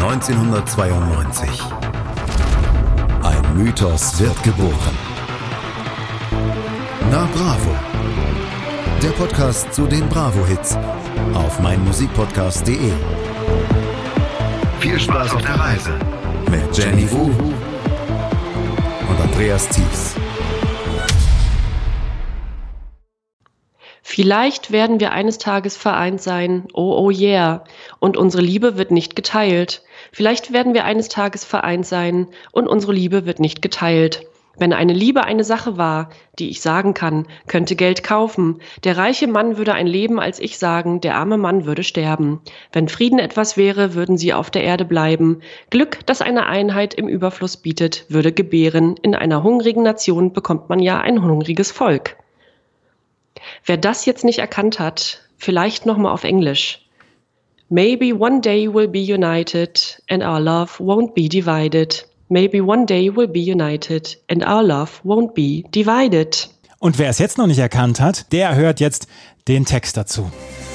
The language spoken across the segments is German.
1992. Ein Mythos wird geboren. Na Bravo. Der Podcast zu den Bravo-Hits auf meinmusikpodcast.de. Viel Spaß auf der Reise mit Jenny Wu und Andreas Thies. Vielleicht werden wir eines Tages vereint sein, oh oh yeah, und unsere Liebe wird nicht geteilt. Vielleicht werden wir eines Tages vereint sein und unsere Liebe wird nicht geteilt. Wenn eine Liebe eine Sache war, die ich sagen kann, könnte Geld kaufen. Der reiche Mann würde ein Leben als ich sagen, der arme Mann würde sterben. Wenn Frieden etwas wäre, würden sie auf der Erde bleiben. Glück, das eine Einheit im Überfluss bietet, würde gebären. In einer hungrigen Nation bekommt man ja ein hungriges Volk. Wer das jetzt nicht erkannt hat, vielleicht nochmal auf Englisch. Maybe one day we'll be united and our love won't be divided. Maybe one day we'll be united and our love won't be divided. Und wer es jetzt noch nicht erkannt hat, der hört jetzt den Text dazu.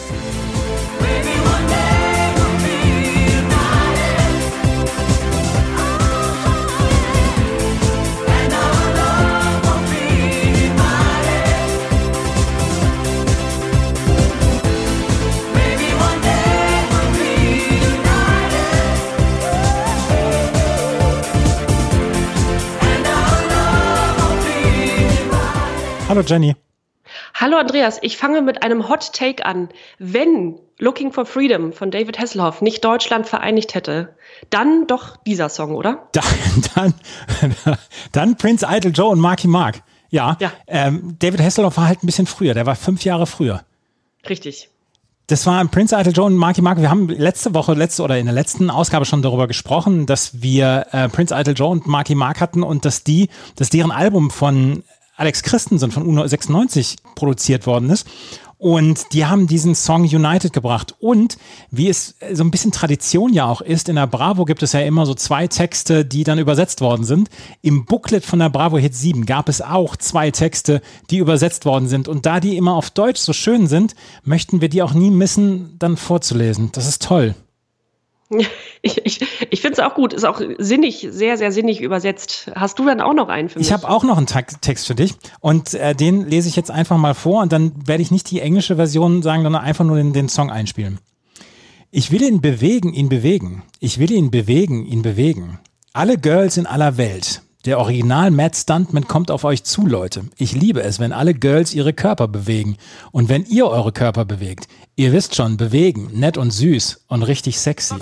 Hallo Jenny. Hallo Andreas, ich fange mit einem Hot Take an. Wenn Looking for Freedom von David Hasselhoff nicht Deutschland vereinigt hätte, dann doch dieser Song, oder? Dann Prince Idol Joe und Marky Mark. Ja. David Hasselhoff war halt ein bisschen früher, der war 5 Jahre früher. Richtig. Das war Prince Idol Joe und Marky Mark. Wir haben in der letzten Ausgabe schon darüber gesprochen, dass wir Prince Idol Joe und Marky Mark hatten und dass deren Album von Alex Christensen von U96 produziert worden ist. Und die haben diesen Song United gebracht. Und wie es so ein bisschen Tradition ja auch ist, in der Bravo gibt es ja immer so 2 Texte, die dann übersetzt worden sind. Im Booklet von der Bravo Hit 7 gab es auch 2 Texte, die übersetzt worden sind. Und da die immer auf Deutsch so schön sind, möchten wir die auch nie missen, dann vorzulesen. Das ist toll. Ich finde es auch gut, ist auch sinnig, sehr, sehr sinnig übersetzt. Hast du dann auch noch einen für mich? Ich habe auch noch einen Text für dich und den lese ich jetzt einfach mal vor und dann werde ich nicht die englische Version sagen, sondern einfach nur den Song einspielen. Ich will ihn bewegen, ihn bewegen. Ich will ihn bewegen, ihn bewegen. Alle Girls in aller Welt. Der Original Mad Stuntman kommt auf euch zu, Leute. Ich liebe es, wenn alle Girls ihre Körper bewegen. Und wenn ihr eure Körper bewegt. Ihr wisst schon, bewegen, nett und süß und richtig sexy.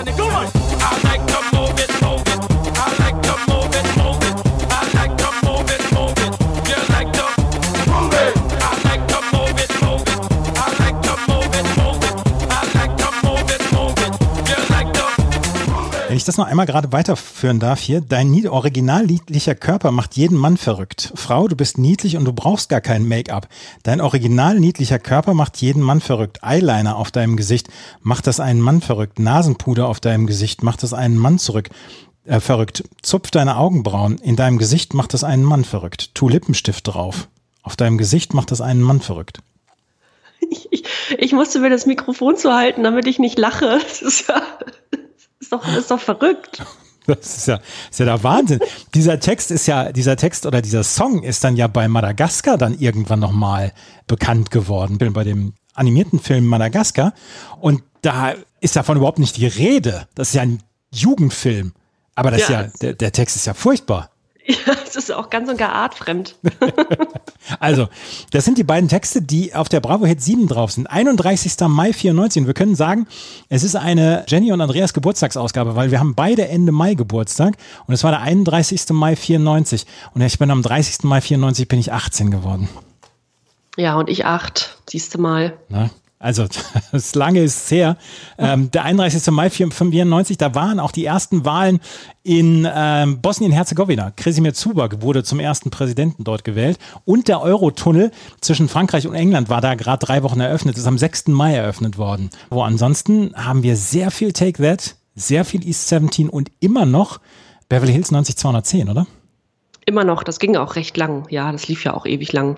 Wenn ich das noch einmal gerade weiterführen darf hier, dein original niedlicher Körper macht jeden Mann verrückt. Frau, du bist niedlich und du brauchst gar kein Make-up. Dein original niedlicher Körper macht jeden Mann verrückt. Eyeliner auf deinem Gesicht macht das einen Mann verrückt. Nasenpuder auf deinem Gesicht macht das einen Mann verrückt. Zupf deine Augenbrauen. In deinem Gesicht macht das einen Mann verrückt. Tu Lippenstift drauf. Auf deinem Gesicht macht das einen Mann verrückt. Ich musste mir das Mikrofon zuhalten, damit ich nicht lache. Das ist doch verrückt. Das ist ja der Wahnsinn. Dieser Song ist dann ja bei Madagaskar dann irgendwann nochmal bekannt geworden. Bei dem animierten Film Madagaskar. Und da ist davon überhaupt nicht die Rede. Das ist ja ein Jugendfilm. Aber der Text ist ja furchtbar. Ja, es ist auch ganz und gar artfremd. Also, das sind die beiden Texte, die auf der Bravo Hit 7 drauf sind. 31. Mai 94. Und wir können sagen, es ist eine Jenny und Andreas Geburtstagsausgabe, weil wir haben beide Ende Mai Geburtstag. Und es war der 31. Mai 94. Und ich bin am 30. Mai 94 bin ich 18 geworden. Ja, und ich 8. Siehst du mal. Na? Also, das lange ist her. Der 31. Mai 1994, da waren auch die ersten Wahlen in Bosnien-Herzegowina. Krasimir Zubak wurde zum ersten Präsidenten dort gewählt. Und der Eurotunnel zwischen Frankreich und England war da gerade 3 Wochen eröffnet. Ist am 6. Mai eröffnet worden. Wo ansonsten haben wir sehr viel Take That, sehr viel East 17 und immer noch Beverly Hills 90210, oder? Immer noch, das ging auch recht lang. Ja, das lief ja auch ewig lang.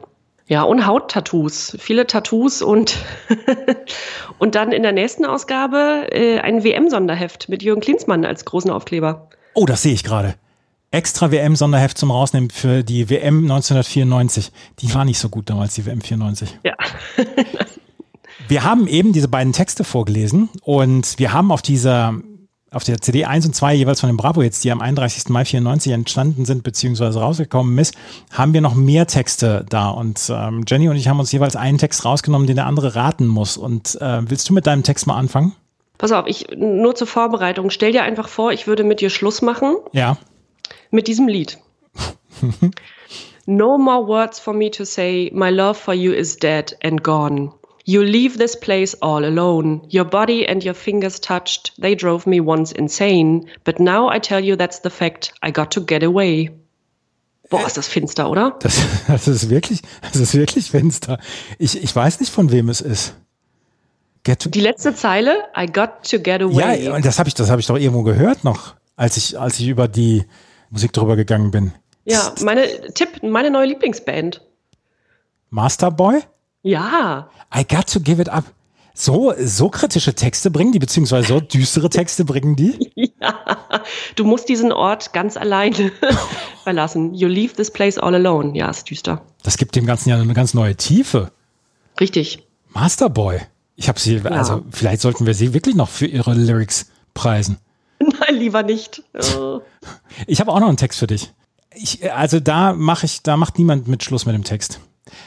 Ja, und Hauttattoos. Viele Tattoos und, und dann in der nächsten Ausgabe ein WM-Sonderheft mit Jürgen Klinsmann als großen Aufkleber. Oh, das sehe ich gerade. Extra WM-Sonderheft zum Rausnehmen für die WM 1994. Die war nicht so gut damals, die WM 94. Ja. Wir haben eben diese beiden Texte vorgelesen und wir haben auf der CD 1 und 2 jeweils von den Bravo-Hits, die am 31. Mai 94 entstanden sind bzw. rausgekommen ist, haben wir noch mehr Texte da und Jenny und ich haben uns jeweils einen Text rausgenommen, den der andere raten muss. Und willst du mit deinem Text mal anfangen? Pass auf, nur zur Vorbereitung. Stell dir einfach vor, ich würde mit dir Schluss machen. Ja. Mit diesem Lied. No more words for me to say, my love for you is dead and gone. You leave this place all alone. Your body and your fingers touched, they drove me once insane. But now I tell you that's the fact, I got to get away. Boah, ist das finster, oder? Das ist wirklich finster. Ich weiß nicht, von wem es ist. Die letzte Zeile, I got to get away. Ja, und das hab ich doch irgendwo gehört noch, als ich über die Musik drüber gegangen bin. Ja, meine neue Lieblingsband. Masterboy? Ja. I got to give it up. So kritische Texte bringen die, beziehungsweise so düstere Texte bringen die? Ja, du musst diesen Ort ganz alleine verlassen. You leave this place all alone. Ja, ist düster. Das gibt dem Ganzen ja eine ganz neue Tiefe. Richtig. Masterboy. Also vielleicht sollten wir sie wirklich noch für ihre Lyrics preisen. Nein, lieber nicht. Oh. Ich habe auch noch einen Text für dich. Da macht niemand mit Schluss mit dem Text.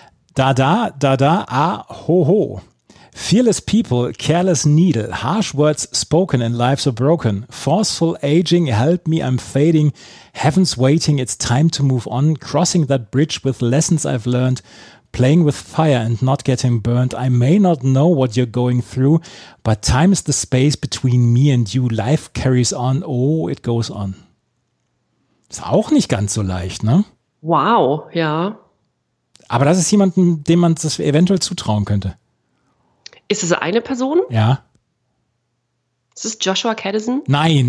Ho, ho. Fearless people, careless needle, harsh words spoken and lives are broken. Forceful aging, help me, I'm fading. Heaven's waiting, it's time to move on. Crossing that bridge with lessons I've learned. Playing with fire and not getting burned. I may not know what you're going through, but time is the space between me and you. Life carries on, oh, it goes on. Ist auch nicht ganz so leicht, ne? Wow, ja. Aber das ist jemandem, dem man das eventuell zutrauen könnte. Ist es eine Person? Ja. Ist es Joshua Kadison? Nein.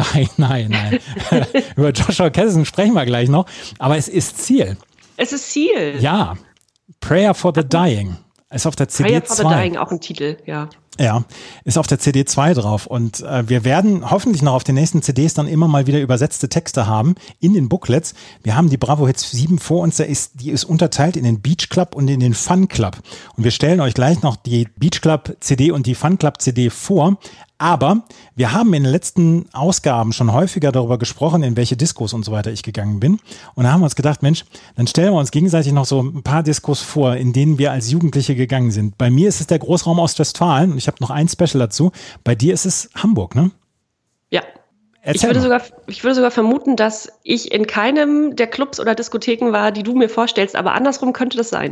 Über Joshua Kadison sprechen wir gleich noch. Aber es ist Ziel. Es ist Ziel? Ja. Prayer for the Dying. Ist auf der CD 2. Prayer for the Dying, auch ein Titel, ja. Ja, ist auf der CD 2 drauf und wir werden hoffentlich noch auf den nächsten CDs dann immer mal wieder übersetzte Texte haben in den Booklets. Wir haben die Bravo Hits 7 vor uns, die ist unterteilt in den Beach Club und in den Fun Club. Und wir stellen euch gleich noch die Beach Club CD und die Fun Club CD vor. Aber wir haben in den letzten Ausgaben schon häufiger darüber gesprochen, in welche Diskos und so weiter ich gegangen bin. Und da haben wir uns gedacht, Mensch, dann stellen wir uns gegenseitig noch so ein paar Diskos vor, in denen wir als Jugendliche gegangen sind. Bei mir ist es der Großraum Ostwestfalen und ich habe noch ein Special dazu. Bei dir ist es Hamburg, ne? Ja. Ich würde sogar vermuten, dass ich in keinem der Clubs oder Diskotheken war, die du mir vorstellst, aber andersrum könnte das sein.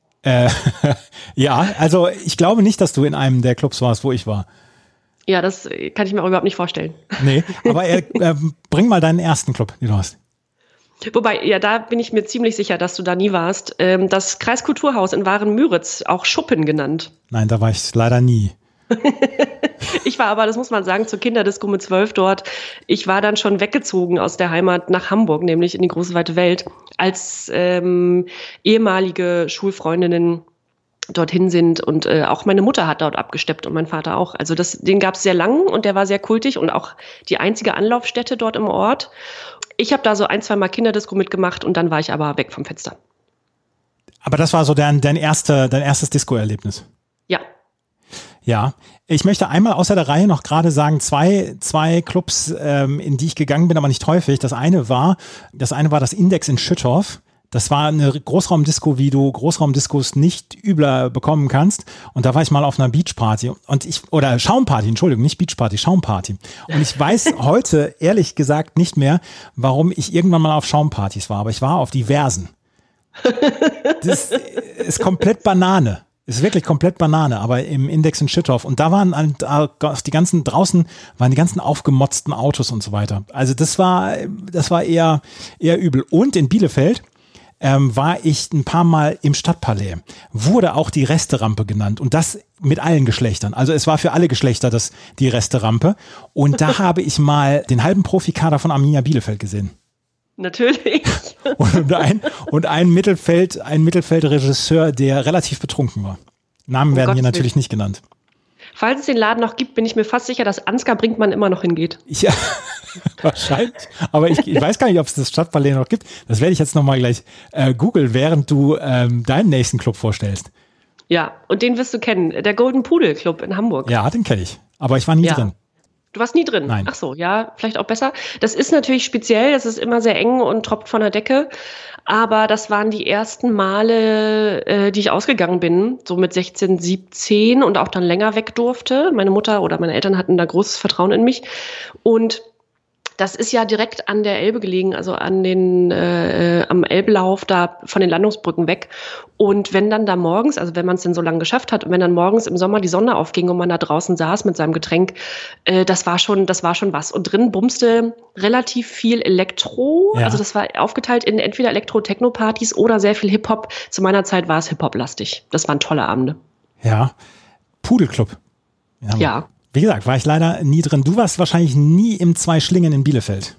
Ja, also ich glaube nicht, dass du in einem der Clubs warst, wo ich war. Ja, das kann ich mir auch überhaupt nicht vorstellen. Nee, aber bring mal deinen ersten Club, den du hast. Wobei, ja, da bin ich mir ziemlich sicher, dass du da nie warst. Das Kreiskulturhaus in Waren-Müritz, auch Schuppen genannt. Nein, da war ich leider nie. Ich war aber, das muss man sagen, zur Kinderdisco mit 12 dort. Ich war dann schon weggezogen aus der Heimat nach Hamburg, nämlich in die große weite Welt, als ehemalige Schulfreundinnen dorthin sind und auch meine Mutter hat dort abgesteppt und mein Vater auch. Also den gab es sehr lang und der war sehr kultig und auch die einzige Anlaufstätte dort im Ort. Ich habe da so 1-2 Mal Kinderdisco mitgemacht und dann war ich aber weg vom Fenster. Aber das war so dein erstes Disco-Erlebnis? Ja. Ja, ich möchte einmal außer der Reihe noch gerade sagen, zwei Clubs, in die ich gegangen bin, aber nicht häufig. Das eine war das Index in Schüttorf. Das war eine Großraumdisco, wie du Großraumdiskos nicht übler bekommen kannst. Und da war ich mal auf einer Beachparty oder Schaumparty, Entschuldigung, nicht Beachparty, Schaumparty. Und ich weiß heute ehrlich gesagt nicht mehr, warum ich irgendwann mal auf Schaumpartys war, aber ich war auf diversen. Das ist komplett Banane. Ist wirklich komplett Banane, aber im Index in Schüttorf. Und da waren draußen waren die ganzen aufgemotzten Autos und so weiter. Also das war eher übel. Und in Bielefeld war ich ein paar Mal im Stadtpalais. Wurde auch die Resterampe genannt. Und das mit allen Geschlechtern. Also es war für alle Geschlechter die Resterampe. Und da habe ich mal den halben Profikader von Arminia Bielefeld gesehen. Natürlich. Und ein Mittelfeldregisseur, der relativ betrunken war. Namen werden hier natürlich nicht genannt. Falls es den Laden noch gibt, bin ich mir fast sicher, dass Ansgar Brinkmann immer noch hingeht. Ja, wahrscheinlich. Aber ich weiß gar nicht, ob es das Stadtpalais noch gibt. Das werde ich jetzt nochmal gleich googeln, während du deinen nächsten Club vorstellst. Ja, und den wirst du kennen. Der Golden Pudel Club in Hamburg. Ja, den kenne ich. Aber ich war nie drin. Du warst nie drin? Nein. Ach so, ja, vielleicht auch besser. Das ist natürlich speziell, das ist immer sehr eng und tropft von der Decke. Aber das waren die ersten Male, die ich ausgegangen bin, so mit 16, 17 und auch dann länger weg durfte. Meine Mutter oder meine Eltern hatten da großes Vertrauen in mich. Und das ist ja direkt an der Elbe gelegen, also an den am Elblauf da von den Landungsbrücken weg. Und wenn dann da morgens, also wenn man es denn so lange geschafft hat, und wenn dann morgens im Sommer die Sonne aufging und man da draußen saß mit seinem Getränk, das war schon was. Und drin bumste relativ viel Elektro. Ja. Also das war aufgeteilt in entweder Elektro-Techno-Partys oder sehr viel Hip-Hop. Zu meiner Zeit war es Hip-Hop-lastig. Das waren tolle Abende. Ja, Pudelclub. Ja. Wie gesagt, war ich leider nie drin. Du warst wahrscheinlich nie im Zwei-Schlingen in Bielefeld.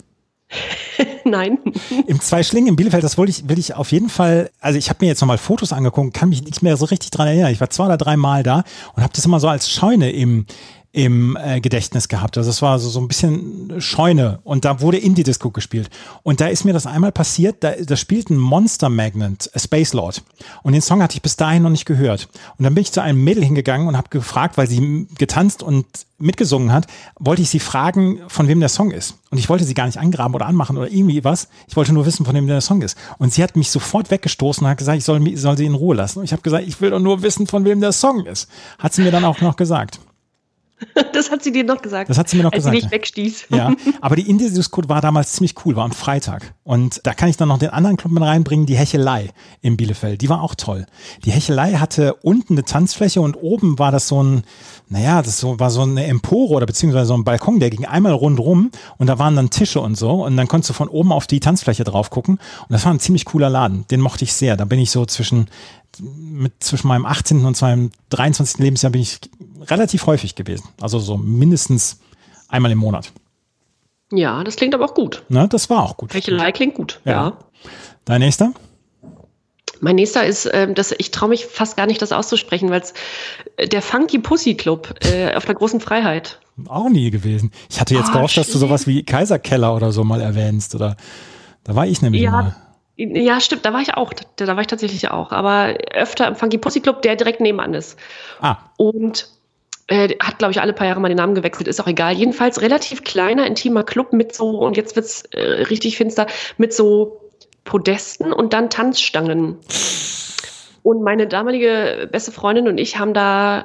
Nein. Im Zwei-Schlingen in Bielefeld, das will ich auf jeden Fall, also ich habe mir jetzt nochmal Fotos angeguckt, kann mich nicht mehr so richtig dran erinnern. Ich war 2 oder 3 Mal da und habe das immer so als Scheune im Gedächtnis gehabt. Also es war so ein bisschen Scheune und da wurde Indie-Disco gespielt. Und da ist mir das einmal passiert, da spielt ein Monster Magnet, Space Lord. Und den Song hatte ich bis dahin noch nicht gehört. Und dann bin ich zu einem Mädel hingegangen und habe gefragt, weil sie getanzt und mitgesungen hat, wollte ich sie fragen, von wem der Song ist. Und ich wollte sie gar nicht angraben oder anmachen oder irgendwie was. Ich wollte nur wissen, von wem der Song ist. Und sie hat mich sofort weggestoßen und hat gesagt, ich soll sie in Ruhe lassen. Und ich habe gesagt, ich will doch nur wissen, von wem der Song ist. Hat sie mir dann auch noch gesagt. Das hat sie dir noch gesagt. Das hat sie mir noch gesagt. Als sie mich wegstieß. Ja, aber die Indie-Disco war damals ziemlich cool, war am Freitag. Und da kann ich dann noch den anderen Club mit reinbringen, die Hechelei in Bielefeld. Die war auch toll. Die Hechelei hatte unten eine Tanzfläche und oben war das so ein, war so eine Empore oder beziehungsweise so ein Balkon, der ging einmal rundrum und da waren dann Tische und so und dann konntest du von oben auf die Tanzfläche drauf gucken und das war ein ziemlich cooler Laden. Den mochte ich sehr. Da bin ich so zwischen meinem 18. und meinem 23. Lebensjahr bin ich relativ häufig gewesen. Also so mindestens einmal im Monat. Ja, das klingt aber auch gut. Ne, das war auch gut. Hechelei klingt gut, ja. Dein nächster? Mein nächster ist, ich traue mich fast gar nicht, das auszusprechen, weil es der Funky Pussy Club auf der Großen Freiheit. Auch nie gewesen. Ich hatte jetzt gehofft, dass du sowas wie Kaiserkeller oder so mal erwähnst. Oder da war ich nämlich mal. Ja, stimmt, da war ich auch. Da war ich tatsächlich auch. Aber öfter im Funky Pussy Club, der direkt nebenan ist. Und hat, glaube ich, alle paar Jahre mal den Namen gewechselt, ist auch egal. Jedenfalls relativ kleiner, intimer Club mit so, und jetzt wird's richtig finster, mit so Podesten und dann Tanzstangen. Und meine damalige beste Freundin und ich haben da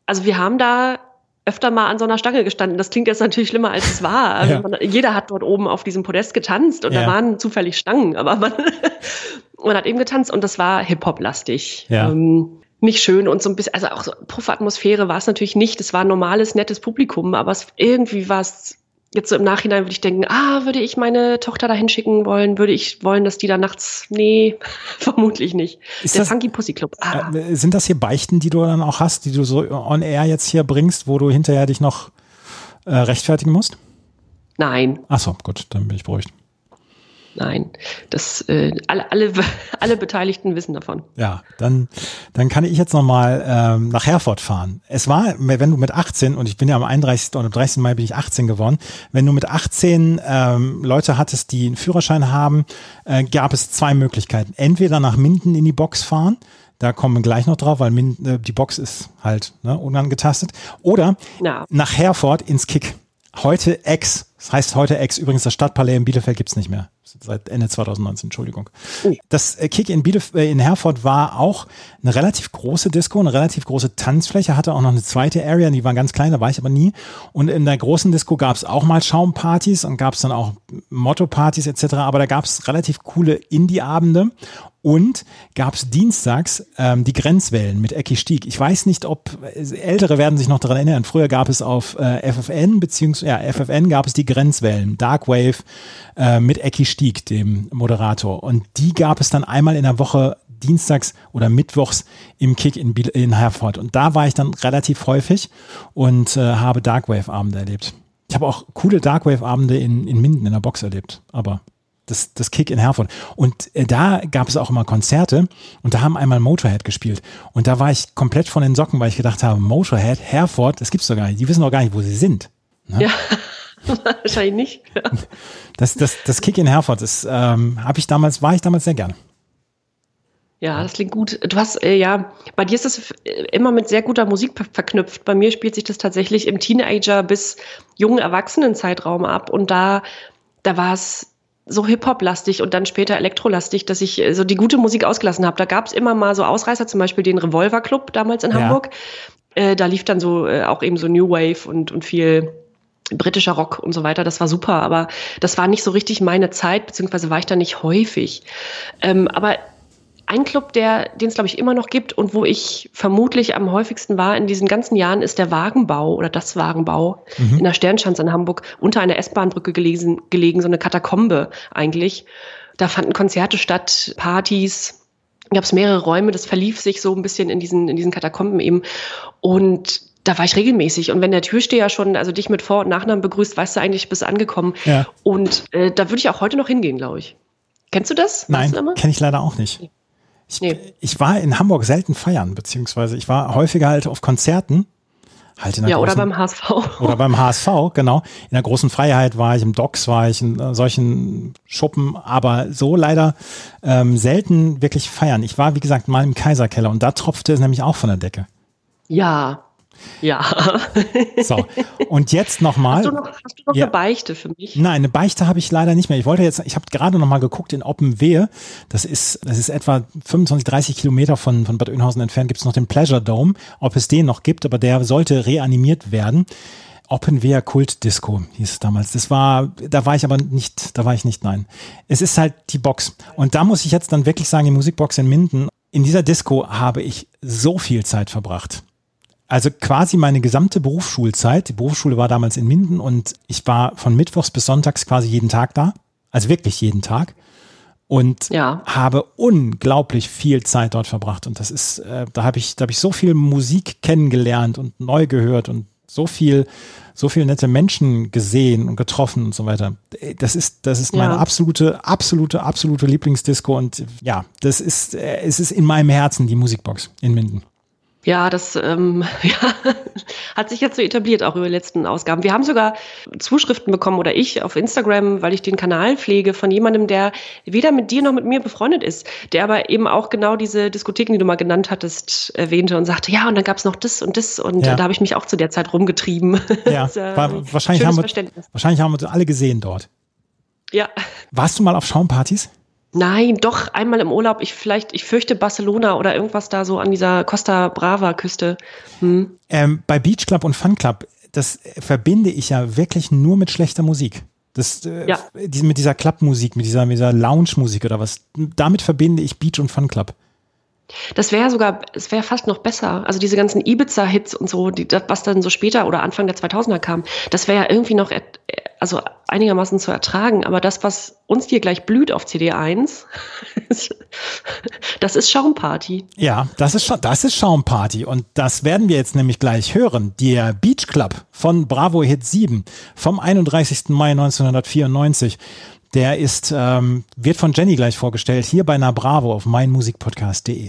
öfter mal an so einer Stange gestanden. Das klingt jetzt natürlich schlimmer, als es war. Also jeder hat dort oben auf diesem Podest getanzt und da waren zufällig Stangen, aber man hat eben getanzt und das war Hip-Hop-lastig. Ja. Nicht schön und so ein bisschen, also auch so Puffatmosphäre war es natürlich nicht. Es war ein normales, nettes Publikum, aber irgendwie war es jetzt so im Nachhinein, würde ich denken, würde ich meine Tochter da hinschicken wollen? Würde ich wollen, dass die da nachts, nee, vermutlich nicht. Ist der das, Funky Pussy Club. Sind das hier Beichten, die du dann auch hast, die du so on air jetzt hier bringst, wo du hinterher dich noch rechtfertigen musst? Nein. Ach so, gut, dann bin ich beruhigt. Nein, das alle Beteiligten wissen davon. Ja, dann kann ich jetzt nochmal nach Herford fahren. Es war, wenn du mit 18, und ich bin ja am 31. oder am 30. Mai bin ich 18 geworden, wenn du mit 18 Leute hattest, die einen Führerschein haben, gab es 2 Möglichkeiten. Entweder nach Minden in die Box fahren, da kommen wir gleich noch drauf, weil die Box ist halt unangetastet, oder nach Herford ins Kick. Heute X, das heißt heute X, übrigens das Stadtpalais in Bielefeld gibt's nicht mehr. Seit Ende 2019, Entschuldigung. Das Kick in Herford war auch eine relativ große Disco, eine relativ große Tanzfläche, hatte auch noch eine zweite Area, die war ganz klein, da war ich aber nie. Und in der großen Disco gab es auch mal Schaumpartys und gab es dann auch Motto-Partys etc., aber da gab es relativ coole Indie-Abende. Und gab es dienstags die Grenzwellen mit Ecki Stieg. Ich weiß nicht, ob Ältere werden sich noch daran erinnern. Früher gab es auf FFN, FFN gab es die Grenzwellen, Dark Wave mit Ecki Stieg, dem Moderator. Und die gab es dann einmal in der Woche dienstags oder mittwochs im Kick in Herford. Und da war ich dann relativ häufig und habe Dark Wave Abende erlebt. Ich habe auch coole Dark Wave Abende in Minden in der Box erlebt, aber das Kick in Herford. Und da gab es auch immer Konzerte und da haben einmal Motorhead gespielt. Und da war ich komplett von den Socken, weil ich gedacht habe, Motorhead, Herford, das gibt's doch gar nicht. Die wissen doch gar nicht, wo sie sind. Ne? Ja, wahrscheinlich nicht. Ja. Das Kick in Herford, war ich damals sehr gerne. Ja, das klingt gut. Du hast, bei dir ist das immer mit sehr guter Musik verknüpft. Bei mir spielt sich das tatsächlich im Teenager- bis jungen Erwachsenen-Zeitraum ab. Und da war es so Hip-Hop-lastig und dann später Elektrolastig, dass ich so die gute Musik ausgelassen habe. Da gab es immer mal so Ausreißer, zum Beispiel den Revolver Club damals in Hamburg. Da lief dann so auch eben so New Wave und viel britischer Rock und so weiter. Das war super, aber das war nicht so richtig meine Zeit, beziehungsweise war ich da nicht häufig. Aber ein Club, den es, glaube ich, immer noch gibt und wo ich vermutlich am häufigsten war in diesen ganzen Jahren, ist der Wagenbau oder das Wagenbau in der Sternschanze in Hamburg, unter einer S-Bahn-Brücke gelegen, so eine Katakombe eigentlich. Da fanden Konzerte statt, Partys, gab es mehrere Räume, das verlief sich so ein bisschen in diesen Katakomben eben. Und da war ich regelmäßig. Und wenn der Türsteher schon dich mit Vor- und Nachnamen begrüßt, weißt du eigentlich, bist angekommen. Ja. Und da würde ich auch heute noch hingehen, glaube ich. Kennst du das? Nein, kenne ich leider auch nicht. Ich war in Hamburg selten feiern, beziehungsweise ich war häufiger halt auf Konzerten. Oder beim HSV. Oder beim HSV, genau. In der großen Freiheit war ich, im Docks war ich, in solchen Schuppen, aber so leider selten wirklich feiern. Ich war, wie gesagt, mal im Kaiserkeller und da tropfte es nämlich auch von der Decke. Ja. So, und jetzt nochmal. Hast du noch eine Beichte für mich? Nein, eine Beichte habe ich leider nicht mehr. Ich habe gerade nochmal geguckt, in Oppenwehe, das ist etwa 25, 30 Kilometer von Bad Oeynhausen entfernt, gibt es noch den Pleasure Dome, ob es den noch gibt, aber der sollte reanimiert werden. Oppenwehe Kult-Disco hieß es damals. Da war ich nicht, nein. Es ist halt die Box. Und da muss ich jetzt dann wirklich sagen, die Musikbox in Minden, in dieser Disco habe ich so viel Zeit verbracht. Also quasi meine gesamte Berufsschulzeit. Die Berufsschule war damals in Minden und ich war von Mittwochs bis Sonntags quasi jeden Tag da. Also wirklich jeden Tag. Und habe unglaublich viel Zeit dort verbracht. Und das ist, da habe ich so viel Musik kennengelernt und neu gehört und so viel nette Menschen gesehen und getroffen und so weiter. Das ist meine absolute Lieblingsdisco und es ist in meinem Herzen die Musikbox in Minden. Ja, das hat sich jetzt so etabliert, auch über die letzten Ausgaben. Wir haben sogar Zuschriften bekommen, oder ich auf Instagram, weil ich den Kanal pflege, von jemandem, der weder mit dir noch mit mir befreundet ist, der aber eben auch genau diese Diskotheken, die du mal genannt hattest, erwähnte und sagte, ja, und dann gab es noch das und das und da habe ich mich auch zu der Zeit rumgetrieben. Ja, wahrscheinlich haben wir alle gesehen dort. Ja. Warst du mal auf Schaumpartys? Nein, doch, einmal im Urlaub. Ich fürchte Barcelona oder irgendwas da so an dieser Costa Brava Küste. Bei Beach Club und Fun Club, das verbinde ich ja wirklich nur mit schlechter Musik. Mit dieser Clubmusik, mit dieser Lounge-Musik oder was. Damit verbinde ich Beach und Fun Club. Es wäre fast noch besser. Also diese ganzen Ibiza-Hits und so, was dann so später oder Anfang der 2000er kam, das wäre ja irgendwie noch einigermaßen zu ertragen. Aber das, was uns hier gleich blüht auf CD1, das ist Schaumparty. Ja, das ist Schaumparty. Und das werden wir jetzt nämlich gleich hören. Der Beach Club von Bravo Hit 7 vom 31. Mai 1994. Der wird von Jenny gleich vorgestellt, hier bei Na Bravo auf meinmusikpodcast.de.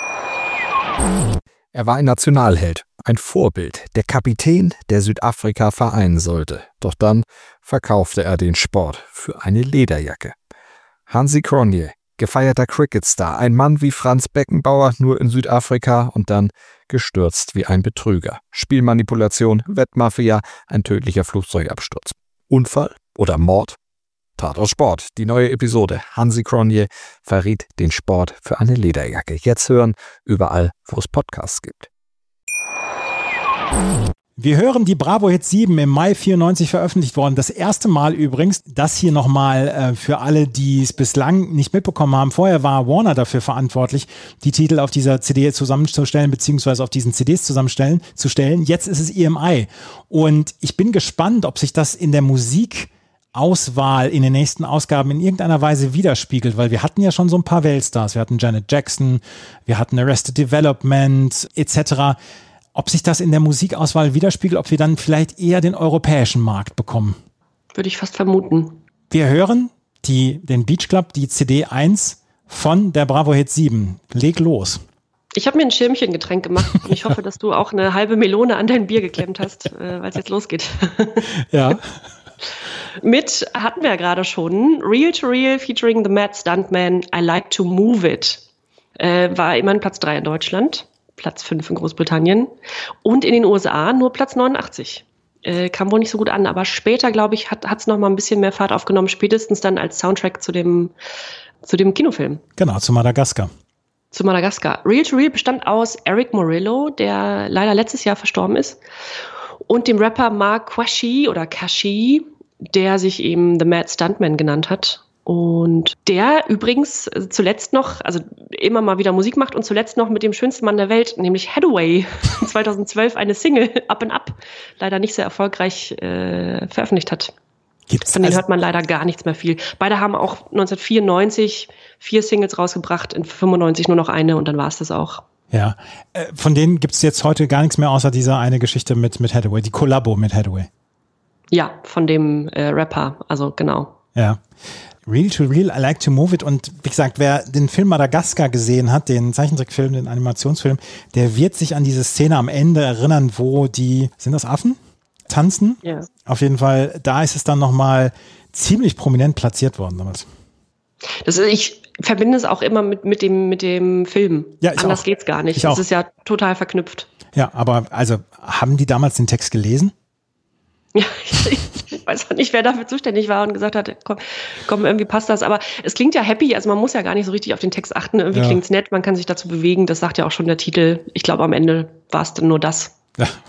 Er war ein Nationalheld, ein Vorbild, der Kapitän, der Südafrika vereinen sollte. Doch dann verkaufte er den Sport für eine Lederjacke. Hansi Cronje, gefeierter Cricketstar, ein Mann wie Franz Beckenbauer, nur in Südafrika und dann gestürzt wie ein Betrüger. Spielmanipulation, Wettmafia, ein tödlicher Flugzeugabsturz. Unfall oder Mord? Tatort Sport, die neue Episode. Hansi Cronje verriet den Sport für eine Lederjacke. Jetzt hören, überall, wo es Podcasts gibt. Wir hören die Bravo Hit 7 im Mai 94 veröffentlicht worden. Das erste Mal übrigens, das hier nochmal für alle, die es bislang nicht mitbekommen haben. Vorher war Warner dafür verantwortlich, die Titel auf dieser CD zusammenzustellen, beziehungsweise auf diesen CDs zusammenzustellen. Jetzt ist es EMI. Und ich bin gespannt, ob sich das in der Musikauswahl in den nächsten Ausgaben in irgendeiner Weise widerspiegelt, weil wir hatten ja schon so ein paar Weltstars. Wir hatten Janet Jackson, wir hatten Arrested Development etc., ob sich das in der Musikauswahl widerspiegelt, ob wir dann vielleicht eher den europäischen Markt bekommen. Würde ich fast vermuten. Wir hören den Beach Club, die CD 1 von der Bravo Hit 7. Leg los. Ich habe mir ein Schirmchengetränk gemacht und ich hoffe, dass du auch eine halbe Melone an dein Bier geklemmt hast, weil es jetzt losgeht. Ja. Hatten wir ja gerade schon, Real to Real featuring The Mad Stuntman, I Like to Move It. War immerhin Platz 3 in Deutschland, Platz 5 in Großbritannien und in den USA nur Platz 89. Kam wohl nicht so gut an, aber später, glaube ich, hat es noch mal ein bisschen mehr Fahrt aufgenommen, spätestens dann als Soundtrack zu dem Kinofilm. Genau, zu Madagaskar. Real to Real bestand aus Eric Morillo, der leider letztes Jahr verstorben ist, und dem Rapper Mark Kashi, der sich eben The Mad Stuntman genannt hat. Und der übrigens zuletzt noch, also immer mal wieder Musik macht und zuletzt noch mit dem schönsten Mann der Welt, nämlich Hathaway, 2012 eine Single, Up and Up, leider nicht sehr erfolgreich veröffentlicht hat. Von denen hört man leider gar nichts mehr viel. Beide haben auch 1994 4 Singles rausgebracht, in 95 nur noch eine und dann war es das auch. Ja, von denen gibt es jetzt heute gar nichts mehr, außer dieser eine Geschichte mit Hathaway, die Kollabo mit Hathaway. Ja, von dem Rapper, also genau. Ja. Real to Real, I Like to Move It. Und wie gesagt, wer den Film Madagaskar gesehen hat, den Zeichentrickfilm, den Animationsfilm, der wird sich an diese Szene am Ende erinnern, wo sind das Affen? Tanzen. Ja. Auf jeden Fall, da ist es dann nochmal ziemlich prominent platziert worden damals. Ich verbinde es auch immer mit dem Film. Ja, anders geht's gar nicht. Das ist ja total verknüpft. Ja, aber also haben die damals den Text gelesen? Ja, ich weiß auch nicht, wer dafür zuständig war und gesagt hat, komm, irgendwie passt das. Aber es klingt ja happy, also man muss ja gar nicht so richtig auf den Text achten. Irgendwie klingt's nett, man kann sich dazu bewegen. Das sagt ja auch schon der Titel. Ich glaube, am Ende war es dann nur das.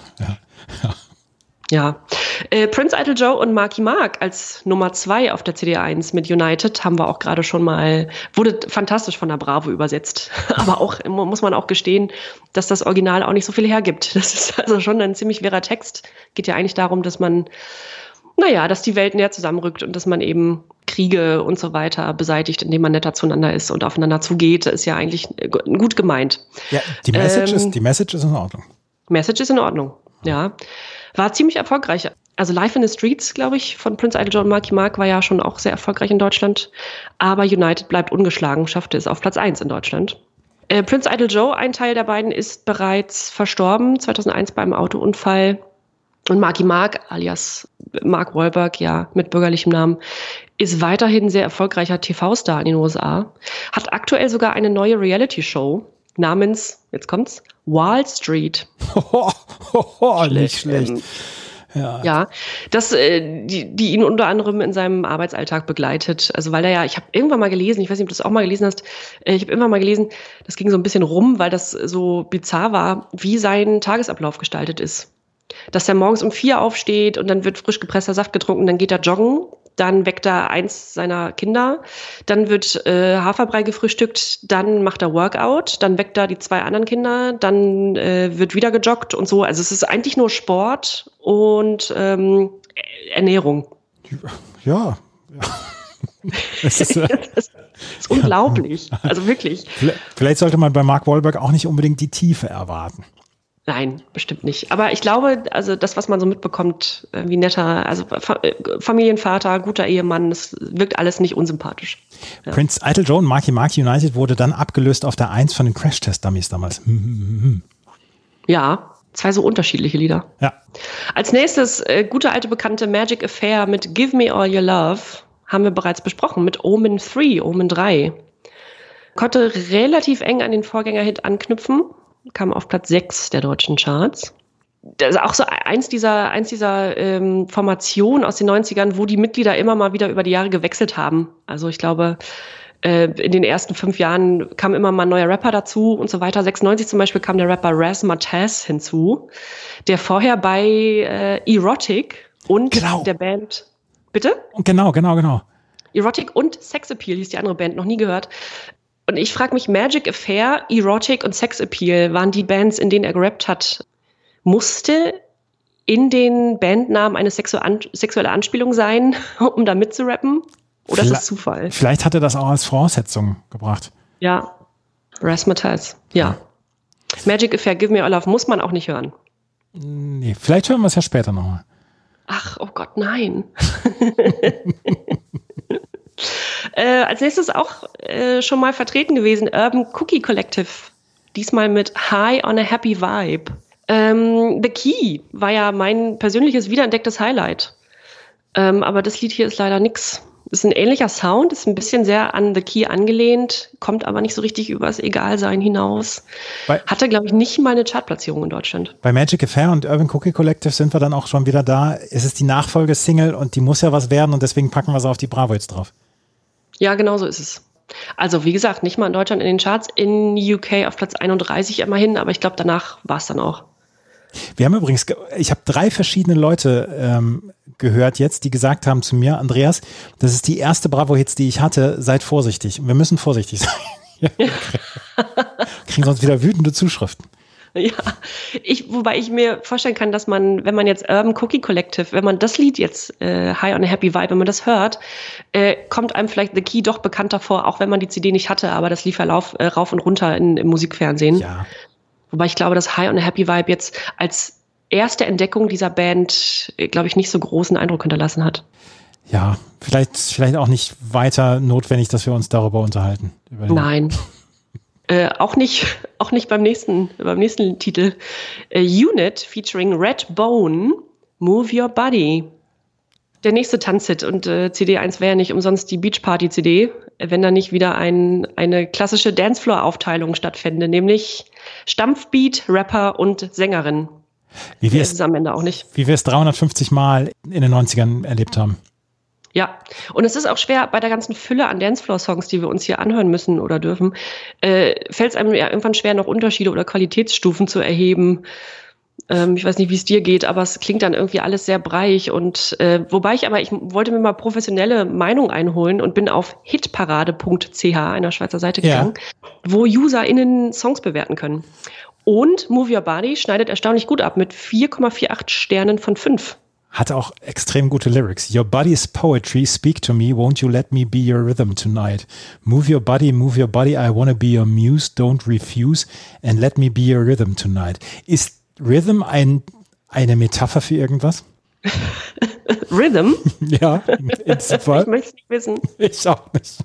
Ja. Prince Idol Joe und Marky Mark als Nummer 2 auf der CD 1 mit United haben wir auch gerade schon mal, wurde fantastisch von der Bravo übersetzt. Aber auch, muss man auch gestehen, dass das Original auch nicht so viel hergibt. Das ist also schon ein ziemlich wirrer Text. Geht ja eigentlich darum, dass dass die Welt näher zusammenrückt und dass man eben Kriege und so weiter beseitigt, indem man netter zueinander ist und aufeinander zugeht. Das ist ja eigentlich gut gemeint. Ja, die Message ist in Ordnung. Message ist in Ordnung, ja. War ziemlich erfolgreich. Also Live in the Streets, glaube ich, von Prince Idol Joe und Marky Mark war ja schon auch sehr erfolgreich in Deutschland. Aber United bleibt ungeschlagen, schaffte es auf Platz 1 in Deutschland. Prince Idol Joe, ein Teil der beiden, ist bereits verstorben, 2001 beim Autounfall. Und Marky Mark, alias Mark Wahlberg, ja, mit bürgerlichem Namen, ist weiterhin sehr erfolgreicher TV-Star in den USA. Hat aktuell sogar eine neue Reality-Show namens, jetzt kommt's, Wall Street. Nicht schlecht. Ja, die ihn unter anderem in seinem Arbeitsalltag begleitet. Also weil ich habe irgendwann mal gelesen, ich weiß nicht, ob du das auch mal gelesen hast, ich habe irgendwann mal gelesen, das ging so ein bisschen rum, weil das so bizarr war, wie sein Tagesablauf gestaltet ist. Dass er morgens um 4 aufsteht und dann wird frisch gepresster Saft getrunken, dann geht er joggen, dann weckt er eins seiner Kinder, dann wird Haferbrei gefrühstückt, dann macht er Workout, dann weckt er die 2 anderen Kinder, dann wird wieder gejoggt und so. Also es ist eigentlich nur Sport und Ernährung. Ja. Das ist unglaublich. Also wirklich. Vielleicht sollte man bei Mark Wahlberg auch nicht unbedingt die Tiefe erwarten. Nein, bestimmt nicht. Aber ich glaube, also das, was man so mitbekommt, wie netter, also Familienvater, guter Ehemann, das wirkt alles nicht unsympathisch. Ja. Prince Idol Joe und Marky Mark United wurde dann abgelöst auf der 1 von den Crash-Test-Dummies damals. Ja, 2 so unterschiedliche Lieder. Ja. Als nächstes, gute alte bekannte Magic Affair mit Give Me All Your Love haben wir bereits besprochen mit Omen 3. Konnte relativ eng an den Vorgängerhit anknüpfen. Kam auf Platz 6 der deutschen Charts. Das ist auch so eins dieser Formationen aus den 90ern, wo die Mitglieder immer mal wieder über die Jahre gewechselt haben. Also ich glaube, in den ersten 5 Jahren kam immer mal ein neuer Rapper dazu und so weiter. 96 zum Beispiel kam der Rapper Raz Mataz hinzu, der vorher bei Erotic und der Band... Bitte? Genau. Erotic und Sex Appeal hieß die andere Band, noch nie gehört. Und ich frage mich, Magic Affair, Erotic und Sex Appeal waren die Bands, in denen er gerappt hat. Musste in den Bandnamen eine sexuelle Anspielung sein, um da mitzurappen? Oder ist das Zufall? Vielleicht hat er das auch als Voraussetzung gebracht. Ja, Raz Mataz, ja. Magic Affair, Give Me All Love muss man auch nicht hören. Nee, vielleicht hören wir es ja später nochmal. Ach, oh Gott, nein. Als nächstes auch schon mal vertreten gewesen, Urban Cookie Collective. Diesmal mit High on a Happy Vibe. The Key war ja mein persönliches wiederentdecktes Highlight. Aber das Lied hier ist leider nix. Ist ein ähnlicher Sound, ist ein bisschen sehr an The Key angelehnt, kommt aber nicht so richtig übers Egalsein hinaus. Hatte, glaube ich, nicht mal eine Chartplatzierung in Deutschland. Bei Magic Affair und Urban Cookie Collective sind wir dann auch schon wieder da. Es ist die Nachfolgesingle und die muss ja was werden und deswegen packen wir sie auf die Bravo jetzt drauf. Ja, genau so ist es. Also wie gesagt, nicht mal in Deutschland in den Charts, in UK auf Platz 31 immerhin, aber ich glaube, danach war es dann auch. Wir haben übrigens, ich habe 3 verschiedene Leute gehört jetzt, die gesagt haben zu mir, Andreas, das ist die erste Bravo-Hits, die ich hatte, seid vorsichtig. Wir müssen vorsichtig sein. Kriegen sonst wieder wütende Zuschriften. Ja, wobei ich mir vorstellen kann, dass man, wenn man jetzt Urban Cookie Collective, wenn man das Lied jetzt, High on a Happy Vibe, wenn man das hört, kommt einem vielleicht The Key doch bekannter vor, auch wenn man die CD nicht hatte, aber das lief ja rauf und runter im Musikfernsehen. Ja. Wobei ich glaube, dass High on a Happy Vibe jetzt als erste Entdeckung dieser Band, glaube ich, nicht so großen Eindruck hinterlassen hat. Ja, vielleicht auch nicht weiter notwendig, dass wir uns darüber unterhalten. Nein. Auch nicht beim nächsten Titel. Unit featuring Red Bone, Move Your Body. Der nächste Tanzhit und CD1 wäre ja nicht umsonst die Beach Party CD, wenn da nicht wieder eine klassische Dancefloor-Aufteilung stattfände, nämlich Stampfbeat, Rapper und Sängerin. Wie wir es am Ende auch nicht. Wie wir es 350 Mal in den 90ern erlebt haben. Ja, und es ist auch schwer, bei der ganzen Fülle an Dancefloor-Songs, die wir uns hier anhören müssen oder dürfen, fällt es einem ja irgendwann schwer, noch Unterschiede oder Qualitätsstufen zu erheben. Ich weiß nicht, wie es dir geht, aber es klingt dann irgendwie alles sehr breiig. Und ich wollte mir mal professionelle Meinung einholen und bin auf hitparade.ch, einer Schweizer Seite, gegangen, wo UserInnen Songs bewerten können. Und Move Your Body schneidet erstaunlich gut ab mit 4,48 Sternen von 5. Hat auch extrem gute Lyrics. Your body's poetry, speak to me, won't you let me be your rhythm tonight? Move your body, I wanna be your muse, don't refuse and let me be your rhythm tonight. Ist Rhythm eine Metapher für irgendwas? Rhythm? Ja, in diesem Fall. Ich möchte es nicht wissen. Ich auch nicht.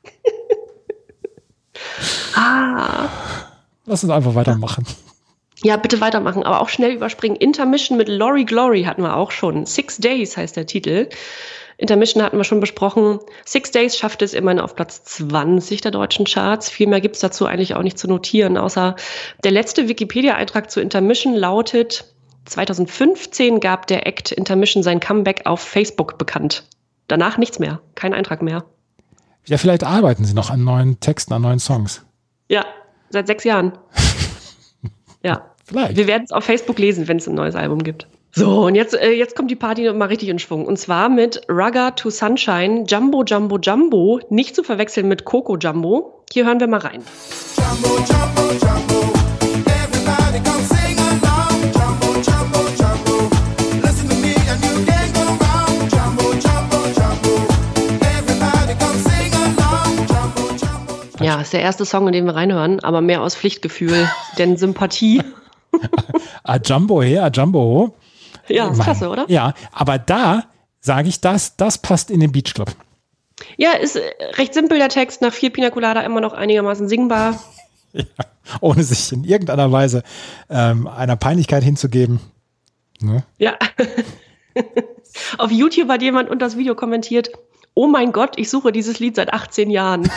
Lass uns einfach weitermachen. Ja, bitte weitermachen, aber auch schnell überspringen. Intermission mit Lori Glory hatten wir auch schon. 6 Days heißt der Titel. Intermission hatten wir schon besprochen. 6 Days schafft es immerhin auf Platz 20 der deutschen Charts. Viel mehr gibt es dazu eigentlich auch nicht zu notieren, außer der letzte Wikipedia-Eintrag zu Intermission lautet: 2015 gab der Act Intermission sein Comeback auf Facebook bekannt. Danach nichts mehr, kein Eintrag mehr. Ja, vielleicht arbeiten sie noch an neuen Texten, an neuen Songs. Ja, seit 6 Jahren. Ja, vielleicht. Wir werden es auf Facebook lesen, wenn es ein neues Album gibt. So, und jetzt kommt die Party mal richtig in Schwung. Und zwar mit Rugger to Sunshine, Jumbo, Jumbo, Jumbo. Nicht zu verwechseln mit Coco Jumbo. Hier hören wir mal rein. Jumbo, Jumbo, Jumbo. Everybody come sing along. Jumbo, Jumbo, Jumbo. Listen to me and you can't go wrong. Jumbo, Jumbo, Jumbo. Everybody come sing along. Jumbo, Jumbo. Ja, ist der erste Song, in den wir reinhören, aber mehr aus Pflichtgefühl, denn Sympathie. Jumbo her, Jumbo. Ja, ist klasse, oder? Ja, aber da sage ich, das passt in den Beach Club. Ja, ist recht simpel der Text, nach 4 Pina Colada immer noch einigermaßen singbar. Ja, ohne sich in irgendeiner Weise einer Peinlichkeit hinzugeben. Ne? Ja. Auf YouTube hat jemand unter das Video kommentiert: Oh mein Gott, ich suche dieses Lied seit 18 Jahren.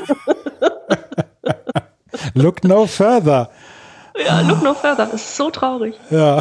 Look no further. Ja, look no further. Das ist so traurig. Ja,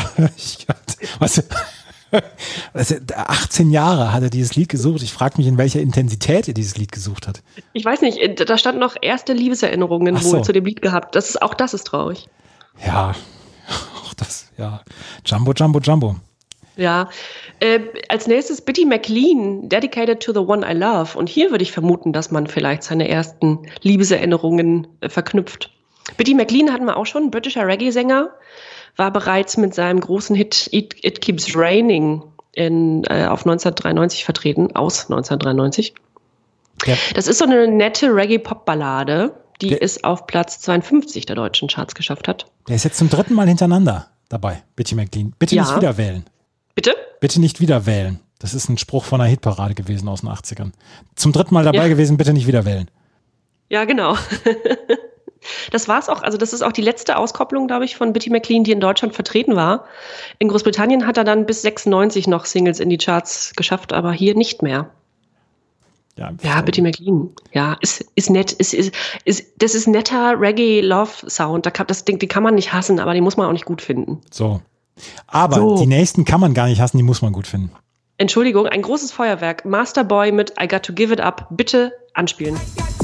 18 Jahre hat er dieses Lied gesucht. Ich frage mich, in welcher Intensität er dieses Lied gesucht hat. Ich weiß nicht, da stand noch erste Liebeserinnerungen wohl zu dem Lied gehabt. Auch das ist traurig. Ja, auch das, ja. Jumbo, Jumbo, Jumbo. Ja, als nächstes Bitty McLean, Dedicated to the One I Love. Und hier würde ich vermuten, dass man vielleicht seine ersten Liebeserinnerungen verknüpft. Bitty McLean hatten wir auch schon, britischer Reggae-Sänger, war bereits mit seinem großen Hit It Keeps Raining auf 1993 vertreten, aus 1993. Ja. Das ist so eine nette Reggae-Pop-Ballade, die es auf Platz 52 der deutschen Charts geschafft hat. Der ist jetzt zum 3. Mal hintereinander dabei, Bitty McLean. Bitte nicht wieder wählen. Bitte? Bitte nicht wieder wählen. Das ist ein Spruch von einer Hitparade gewesen aus den 80ern. Zum 3. Mal dabei gewesen, bitte nicht wieder wählen. Ja, genau. Das war's auch. Also das ist auch die letzte Auskopplung, glaube ich, von Bitty McLean, die in Deutschland vertreten war. In Großbritannien hat er dann bis 96 noch Singles in die Charts geschafft, aber hier nicht mehr. Ja, Bitty McLean. Ja, ist nett. Das ist netter Reggae-Love-Sound. Den kann man nicht hassen, aber den muss man auch nicht gut finden. So. Aber die nächsten kann man gar nicht hassen, die muss man gut finden. Entschuldigung, ein großes Feuerwerk. Masterboy mit I Got to Give It Up. Bitte anspielen.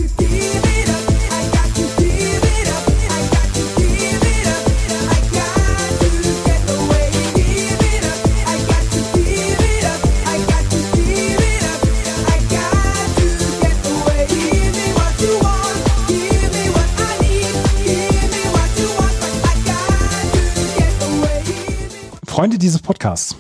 Freunde dieses Podcasts.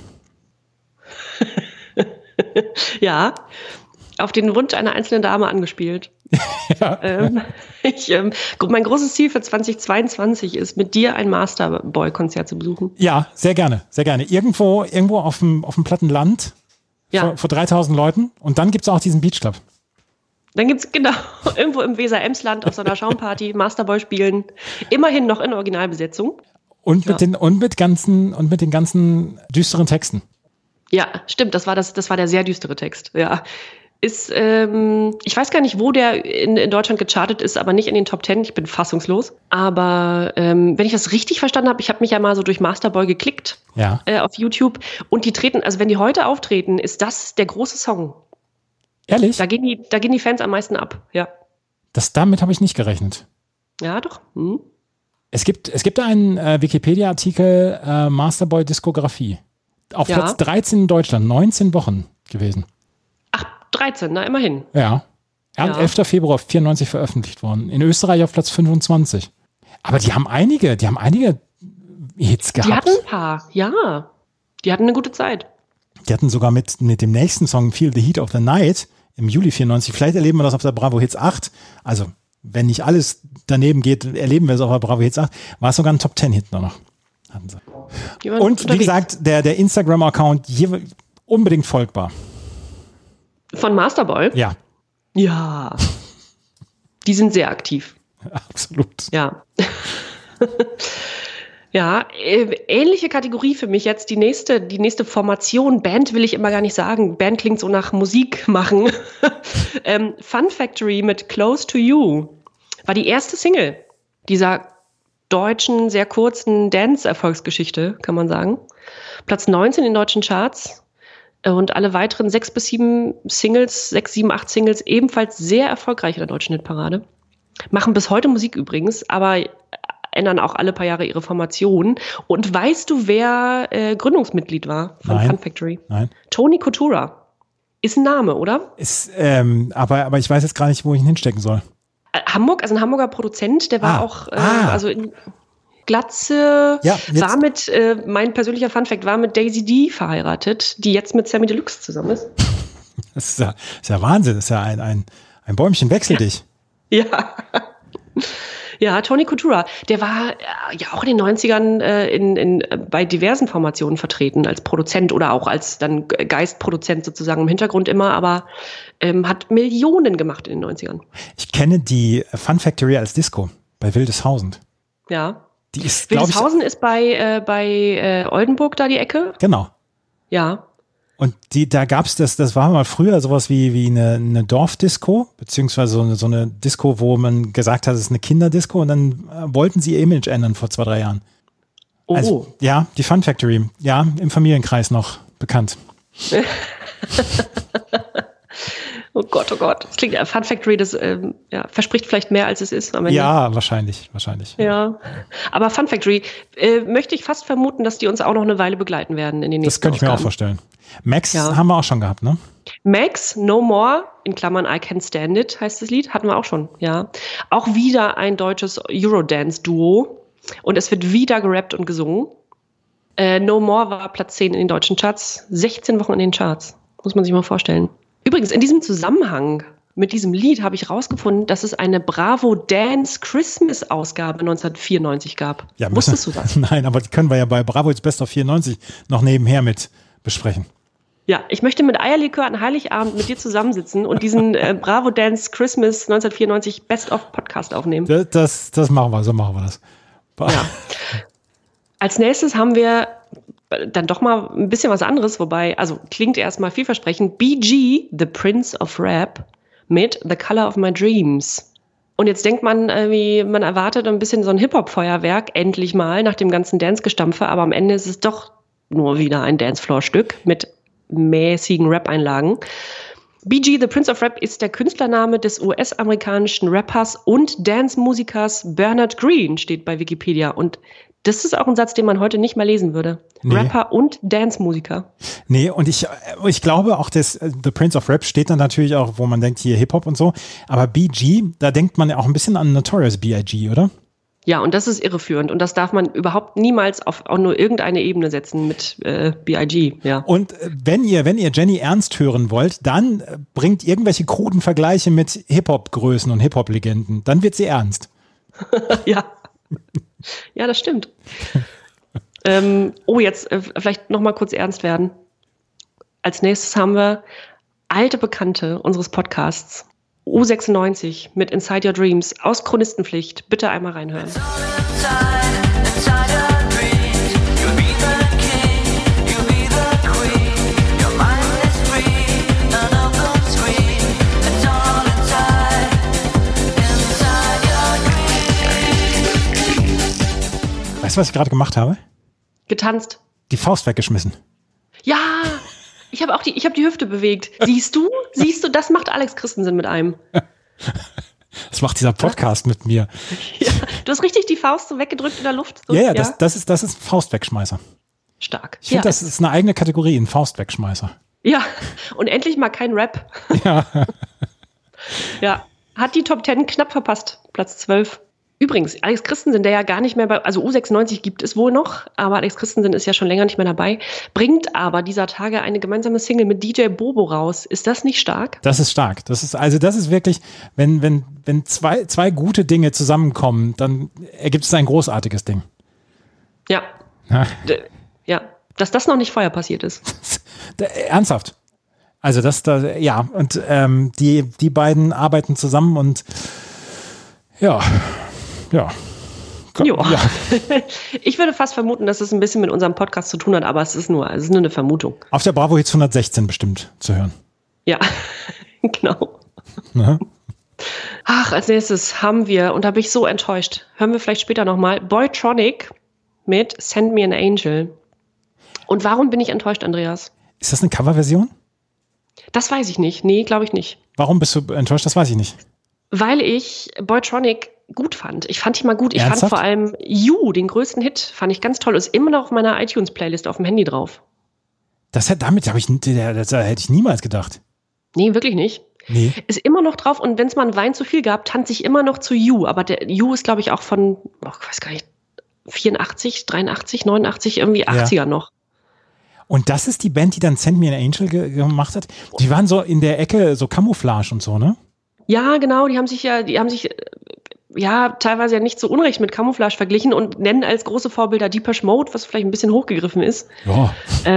Ja, auf den Wunsch einer einzelnen Dame angespielt. Ja. Mein großes Ziel für 2022 ist, mit dir ein Masterboy-Konzert zu besuchen. Ja, sehr gerne, sehr gerne. Irgendwo auf dem platten Land vor 3000 Leuten und dann gibt es auch diesen Beach Club. Dann gibt es genau irgendwo im Weser-Emsland auf so einer Schaumparty Masterboy spielen. Immerhin noch in Originalbesetzung. Und mit den ganzen düsteren Texten. Ja, stimmt, das war der sehr düstere Text. Ja. Ich weiß gar nicht, wo der in Deutschland gechartet ist, aber nicht in den Top 10. Ich bin fassungslos. Aber wenn ich das richtig verstanden habe, ich habe mich ja mal so durch Masterboy geklickt auf YouTube. Und die treten, also wenn die heute auftreten, ist das der große Song. Ehrlich? Da gehen die Fans am meisten ab, ja. Damit habe ich nicht gerechnet. Ja, doch. Es gibt einen Wikipedia-Artikel Masterboy-Diskografie. Auf Platz 13 in Deutschland, 19 Wochen gewesen. Ach, 13, na immerhin. Ja. 11. Februar 94 veröffentlicht worden. In Österreich auf Platz 25. Aber die haben einige Hits gehabt. Die hatten ein paar, ja. Die hatten eine gute Zeit. Die hatten sogar mit dem nächsten Song Feel the Heat of the Night im Juli 94. Vielleicht erleben wir das auf der Bravo Hits 8. Also, wenn nicht alles daneben geht, erleben wir es auf der Bravo Hits 8. War es sogar ein Top 10 Hit noch. Hatten sie. Und wie gesagt, der Instagram-Account hier unbedingt folgbar. Von Masterboy? Ja. Ja. Die sind sehr aktiv. Absolut. Ja. Ja, ähnliche Kategorie für mich jetzt. Die nächste Formation. Band will ich immer gar nicht sagen. Band klingt so nach Musik machen. Fun Factory mit Close to You war die erste Single dieser deutschen, sehr kurzen Dance-Erfolgsgeschichte, kann man sagen. Platz 19 in deutschen Charts und alle weiteren 6 bis 7 Singles, 6, 7, 8 Singles ebenfalls sehr erfolgreich in der deutschen Hitparade. Machen bis heute Musik übrigens, aber ändern auch alle paar Jahre ihre Formation. Und weißt du, wer Gründungsmitglied war von Fun Factory? Nein. Tony Coutura. Ist ein Name, oder? Ist, aber ich weiß jetzt gar nicht, wo ich ihn hinstecken soll. Hamburg, also ein Hamburger Produzent, der war auch, also in Glatze, war mit, mein persönlicher Funfact, war mit Daisy D verheiratet, die jetzt mit Sammy Deluxe zusammen ist. Das ist ja Wahnsinn, das ist ja ein Bäumchen, wechsel dich. Ja. Ja, Tony Coutura, der war ja auch in den 90ern bei diversen Formationen vertreten, als Produzent oder auch als dann Geistproduzent sozusagen im Hintergrund immer, aber hat Millionen gemacht in den 90ern. Ich kenne die Fun Factory als Disco bei Wildeshausen. Ja. Die ist, Wildeshausen ist bei Oldenburg da die Ecke? Genau. Ja. Und da gab's das war mal früher sowas wie eine Dorfdisco, beziehungsweise so eine Disco, wo man gesagt hat, es ist eine Kinderdisco und dann wollten sie ihr Image ändern vor 2-3 Jahren. Oh. Also, ja, die Fun Factory, ja, im Familienkreis noch bekannt. Oh Gott, oh Gott. Das klingt, Fun Factory, das verspricht vielleicht mehr, als es ist. Am Ende. Ja, wahrscheinlich. Ja. Aber Fun Factory, möchte ich fast vermuten, dass die uns auch noch eine Weile begleiten werden in den nächsten Das könnte ich mir auch vorstellen. Max haben wir auch schon gehabt, ne? Max, No More, in Klammern I Can't Stand It, heißt das Lied, hatten wir auch schon, ja. Auch wieder ein deutsches Eurodance-Duo und es wird wieder gerappt und gesungen. No More war Platz 10 in den deutschen Charts, 16 Wochen in den Charts, muss man sich mal vorstellen. Übrigens, in diesem Zusammenhang mit diesem Lied habe ich rausgefunden, dass es eine Bravo Dance Christmas Ausgabe 1994 gab. Ja, wusstest du das? Nein, aber die können wir ja bei Bravo jetzt Best of 94 noch nebenher mit besprechen. Ja, ich möchte mit Eierlikör an Heiligabend mit dir zusammensitzen und diesen Bravo Dance Christmas 1994 Best-of-Podcast aufnehmen. Das machen wir, so machen wir das. Ja. Als nächstes haben wir dann doch mal ein bisschen was anderes, wobei, also klingt erstmal vielversprechend, BG, The Prince of Rap, mit The Color of My Dreams. Und jetzt denkt man, man erwartet ein bisschen so ein Hip-Hop-Feuerwerk, endlich mal, nach dem ganzen Dance-Gestampfe, aber am Ende ist es doch nur wieder ein Dancefloor-Stück mit mäßigen Rap-Einlagen. BG, The Prince of Rap, ist der Künstlername des US-amerikanischen Rappers und Dance-Musikers Bernard Green, steht bei Wikipedia. Und das ist auch ein Satz, den man heute nicht mehr lesen würde. Nee. Rapper und Dance-Musiker. Nee, und ich glaube auch, dass The Prince of Rap steht dann natürlich auch, wo man denkt, hier Hip-Hop und so. Aber BG, da denkt man ja auch ein bisschen an Notorious B.I.G., oder? Ja, und das ist irreführend. Und das darf man überhaupt niemals auf auch nur irgendeine Ebene setzen mit B.I.G., ja. Und wenn ihr Jenny ernst hören wollt, dann bringt irgendwelche kruden Vergleiche mit Hip-Hop-Größen und Hip-Hop-Legenden. Dann wird sie ernst. Ja. Ja, das stimmt. Jetzt vielleicht noch mal kurz ernst werden. Als nächstes haben wir alte Bekannte unseres Podcasts. U96 mit Inside Your Dreams aus Chronistenpflicht. Bitte einmal reinhören. Weißt du, was ich gerade gemacht habe? Getanzt. Die Faust weggeschmissen. Ja, ich habe die Hüfte bewegt. Siehst du, das macht Alex Christensen mit einem. Das macht dieser Podcast mit mir. Ja, du hast richtig die Faust so weggedrückt in der Luft. So. Ja, das ist ein Faustwegschmeißer. Stark. Ich finde, das ist eine eigene Kategorie, ein Faustwegschmeißer. Ja, und endlich mal kein Rap. Ja. Ja, hat die Top 10 knapp verpasst, Platz 12. Übrigens, Alex Christensen, der ja gar nicht mehr also U96 gibt es wohl noch, aber Alex Christensen ist ja schon länger nicht mehr dabei, bringt aber dieser Tage eine gemeinsame Single mit DJ Bobo raus. Ist das nicht stark? Das ist stark. Das ist wirklich, wenn zwei gute Dinge zusammenkommen, dann ergibt es ein großartiges Ding. Ja. Ja. Dass das noch nicht vorher passiert ist. Ernsthaft. Also und die beiden arbeiten zusammen und ja. Ich würde fast vermuten, dass es ein bisschen mit unserem Podcast zu tun hat, aber es ist nur eine Vermutung. Auf der Bravo Hits 116 bestimmt zu hören. Ja, genau. Aha. Ach, als nächstes haben wir, und da bin ich so enttäuscht, hören wir vielleicht später nochmal, Boytronic mit Send Me an Angel. Und warum bin ich enttäuscht, Andreas? Ist das eine Coverversion? Das weiß ich nicht. Nee, glaube ich nicht. Warum bist du enttäuscht? Das weiß ich nicht. Weil ich Boytronic gut fand. Ich fand ihn mal gut. Ich Ernsthaft? fand vor allem You, den größten Hit, fand ich ganz toll. Ist immer noch auf meiner iTunes-Playlist auf dem Handy drauf. Das hätte ich niemals gedacht. Nee, wirklich nicht. Nee. Ist immer noch drauf und wenn es mal einen Wein zu viel gab, tanze ich immer noch zu You. Aber der You ist, glaube ich, auch von, ich weiß gar nicht, 84, 83, 89, irgendwie 80er noch. Und das ist die Band, die dann Send Me an Angel gemacht hat? Die waren so in der Ecke, so Camouflage und so, ne? Ja, genau, die haben sich teilweise ja nicht so unrecht mit Camouflage verglichen und nennen als große Vorbilder Depeche Mode, was vielleicht ein bisschen hochgegriffen ist. Ja.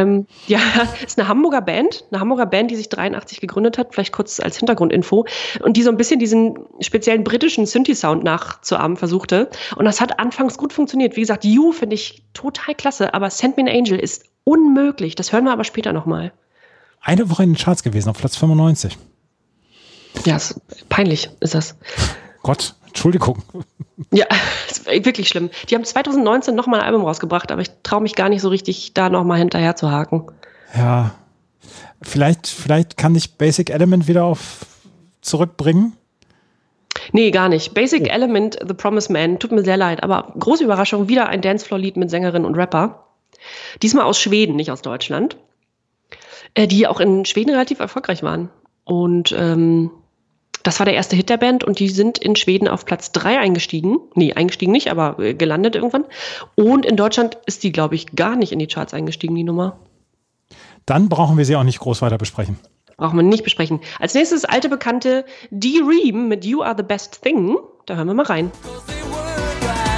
Ist eine Hamburger Band, die sich 83 gegründet hat, vielleicht kurz als Hintergrundinfo, und die so ein bisschen diesen speziellen britischen Synthi-Sound nachzuahmen versuchte. Und das hat anfangs gut funktioniert. Wie gesagt, You finde ich total klasse, aber Send Me an Angel ist unmöglich. Das hören wir aber später nochmal. Eine Woche in den Charts gewesen, auf Platz 95. Ja, peinlich ist das. Gott, Entschuldigung. Ja, ist wirklich schlimm. Die haben 2019 nochmal ein Album rausgebracht, aber ich traue mich gar nicht so richtig, da nochmal hinterher zu haken. Ja, vielleicht kann dich Basic Element wieder zurückbringen? Nee, gar nicht. Basic Element, The Promised Man, tut mir sehr leid, aber große Überraschung, wieder ein Dancefloor-Lied mit Sängerin und Rapper. Diesmal aus Schweden, nicht aus Deutschland. Die auch in Schweden relativ erfolgreich waren. Und das war der erste Hit der Band und die sind in Schweden auf Platz 3 eingestiegen. Nee, eingestiegen nicht, aber gelandet irgendwann. Und in Deutschland ist die, glaube ich, gar nicht in die Charts eingestiegen, die Nummer. Dann brauchen wir sie auch nicht groß weiter besprechen. Brauchen wir nicht besprechen. Als nächstes alte Bekannte D-Ream mit You Are the Best Thing. Da hören wir mal rein.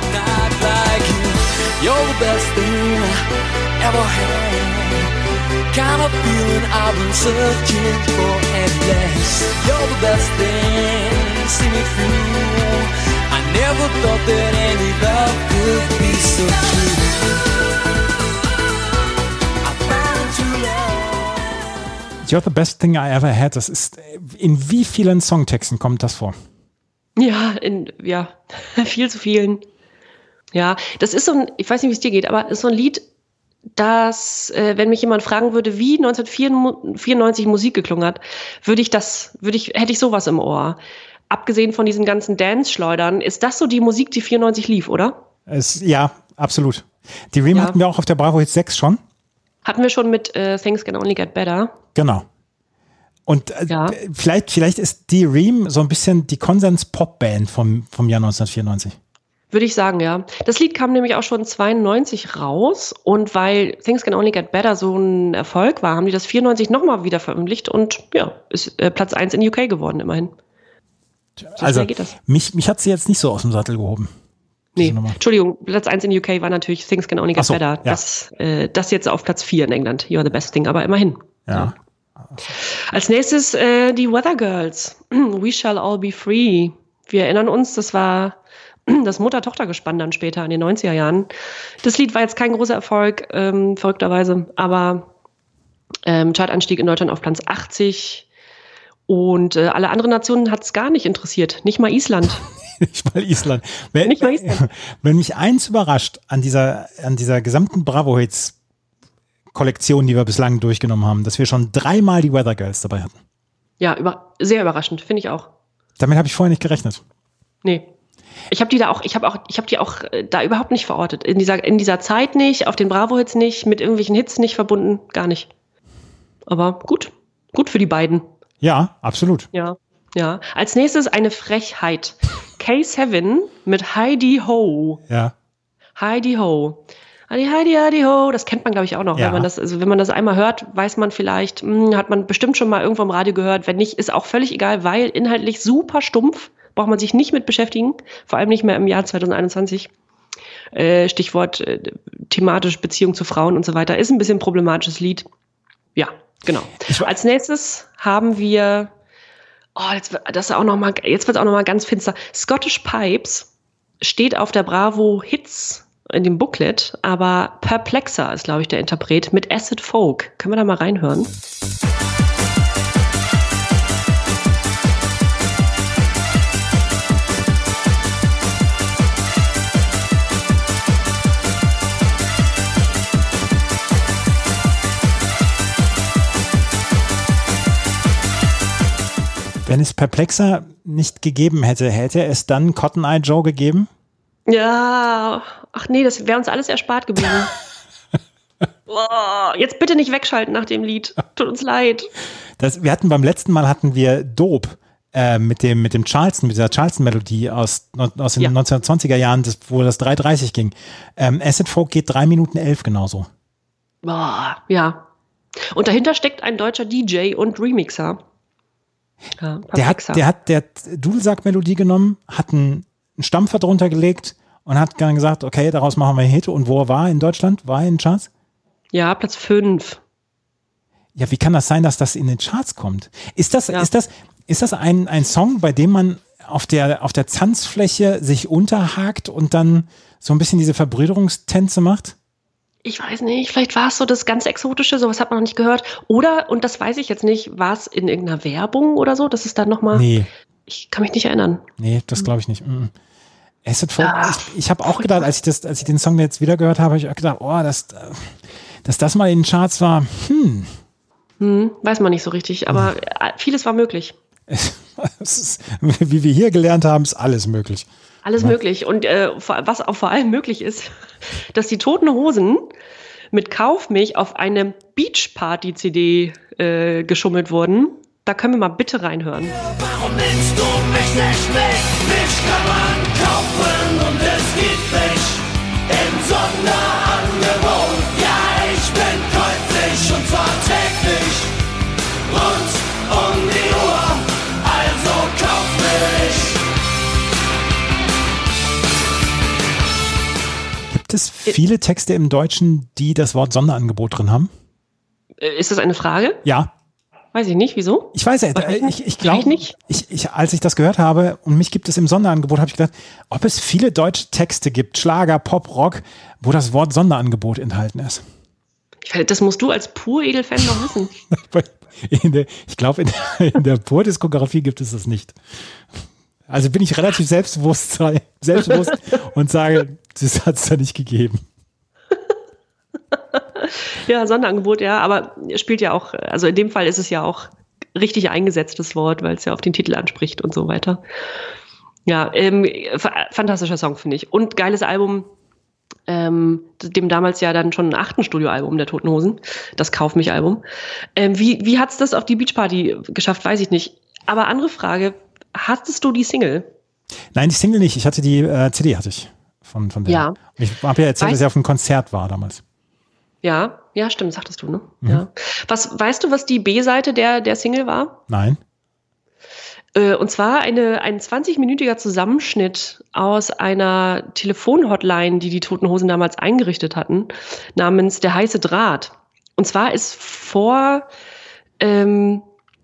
You're the best thing I ever had. kind of feeling I've been searching for endless. You're the best thing, see me through. I never thought that any love could be so true. I found true love. You're the best thing I ever had. Das ist, in wie vielen Songtexten kommt das vor? Ja, viel zu vielen. Ja, das ist so ein, ich weiß nicht, wie es dir geht, aber es ist so ein Lied, das, wenn mich jemand fragen würde, wie 1994 Musik geklungen hat, hätte ich sowas im Ohr. Abgesehen von diesen ganzen Dance-Schleudern, ist das so die Musik, die 94 lief, oder? Ja, absolut. Die Ream hatten wir auch auf der Bravo Hits 6 schon. Hatten wir schon mit Things Can Only Get Better. Genau. Und vielleicht ist die Ream so ein bisschen die Konsens-Pop-Band vom Jahr 1994. Würde ich sagen, ja. Das Lied kam nämlich auch schon 92 raus und weil Things Can Only Get Better so ein Erfolg war, haben die das 94 nochmal wieder veröffentlicht und ja, ist Platz 1 in UK geworden, immerhin. So also, geht das. Mich hat sie jetzt nicht so aus dem Sattel gehoben. Nee, Entschuldigung, Platz 1 in UK war natürlich Things Can Only Get Better. Ja. Das jetzt auf Platz 4 in England. You're the best thing, aber immerhin. Ja. Als nächstes die Weather Girls. We Shall All Be Free. Wir erinnern uns, das war das Mutter-Tochter-Gespann dann später in den 90er Jahren. Das Lied war jetzt kein großer Erfolg, verrückterweise, aber Chartanstieg in Deutschland auf Platz 80 und alle anderen Nationen hat es gar nicht interessiert, nicht mal Island. Nicht mal Island. Wenn mich eins überrascht an dieser gesamten Bravo-Hits-Kollektion, die wir bislang durchgenommen haben, dass wir schon 3-mal die Weather Girls dabei hatten. Ja, sehr überraschend, finde ich auch. Damit habe ich vorher nicht gerechnet. Nee. Ich habe die auch da überhaupt nicht verortet. In dieser Zeit nicht, auf den Bravo-Hits nicht, mit irgendwelchen Hits nicht verbunden, gar nicht. Aber gut für die beiden. Ja, absolut. Ja. Als nächstes eine Frechheit. K7 mit Heidi Ho. Ja. Heidi Ho. Heidi Ho. Das kennt man, glaube ich, auch noch. Ja. Wenn man das einmal hört, weiß man vielleicht, hat man bestimmt schon mal irgendwo im Radio gehört. Wenn nicht, ist auch völlig egal, weil inhaltlich super stumpf. Braucht man sich nicht mit beschäftigen, vor allem nicht mehr im Jahr 2021. Stichwort thematisch Beziehung zu Frauen und so weiter. Ist ein bisschen ein problematisches Lied. Ja, genau. Als nächstes haben wir, jetzt wird es auch noch mal ganz finster. Scottish Pipes steht auf der Bravo Hits in dem Booklet, aber Perplexer ist, glaube ich, der Interpret mit Acid Folk. Können wir da mal reinhören? Wenn es Perplexer nicht gegeben hätte, hätte es dann Cotton Eye Joe gegeben? Ja, ach nee, das wäre uns alles erspart geblieben. Jetzt bitte nicht wegschalten nach dem Lied. Tut uns leid. Beim letzten Mal hatten wir Dope mit dem Charleston, mit dieser Charleston-Melodie aus den 1920er Jahren, wo das 3:30 ging. Acid Folk geht 3 Minuten 11 genauso. Ja. Und dahinter steckt ein deutscher DJ und Remixer. Ja, der hat Dudelsack-Melodie genommen, hat einen Stampfer drunter gelegt und hat dann gesagt, okay, daraus machen wir einen Hit. Und wo er war in Deutschland? War er in den Charts? Ja, Platz 5. Ja, wie kann das sein, dass das in den Charts kommt? Ist das ein Song, bei dem man auf der Tanzfläche sich unterhakt und dann so ein bisschen diese Verbrüderungstänze macht? Ich weiß nicht, vielleicht war es so das ganz Exotische, sowas hat man noch nicht gehört. Oder, und das weiß ich jetzt nicht, war es in irgendeiner Werbung oder so? Das ist dann nochmal. Nee. Ich kann mich nicht erinnern. Nee, das glaube ich nicht. Acid Folk, ich habe auch gedacht, als ich den Song jetzt wieder gehört habe, habe ich auch gedacht, dass das mal in den Charts war. Weiß man nicht so richtig, aber vieles war möglich. Wie wir hier gelernt haben, ist alles möglich. Alles möglich. Und was auch vor allem möglich ist, dass die Toten Hosen mit Kaufmilch auf eine Beach-Party-CD geschummelt wurden. Da können wir mal bitte reinhören. Warum nennst du mich nicht mit? Mich kann man kaufen und es gibt mich im Sonderangebot. Ja, ich bin käuflich und zwar täglich rund um die Uhr. Also kauf mich. Gibt es viele Texte im Deutschen, die das Wort Sonderangebot drin haben? Ist das eine Frage? Ja. Weiß ich nicht, wieso? Ich weiß ich glaube nicht. Als ich das gehört habe und mich gibt es im Sonderangebot, habe ich gedacht, ob es viele deutsche Texte gibt, Schlager, Pop, Rock, wo das Wort Sonderangebot enthalten ist. Das musst du als Pur-Edel-Fan noch wissen. Ich glaube, in der Pur-Diskografie gibt es das nicht. Also bin ich relativ selbstbewusst und sage, das hat es da nicht gegeben. Ja, Sonderangebot, ja, aber spielt ja auch, also in dem Fall ist es ja auch richtig eingesetztes Wort, weil es ja auf den Titel anspricht und so weiter. Ja, fantastischer Song, finde ich. Und geiles Album, dem damals ja dann schon 8. Studioalbum der Toten Hosen, das Kauf mich Album. Wie hat's das auf die Beachparty geschafft, weiß ich nicht. Aber andere Frage, hattest du die Single? Nein, die Single nicht. Ich hatte die CD, hatte ich von der. Ja. Ich habe ja erzählt, dass ich auf einem Konzert war damals. Ja, stimmt, sagtest du, ne? Mhm. Ja. Weißt du, was die B-Seite der Single war? Nein. Und zwar ein 20-minütiger Zusammenschnitt aus einer Telefonhotline, die Toten Hosen damals eingerichtet hatten, namens Der heiße Draht. Und zwar ist vor dem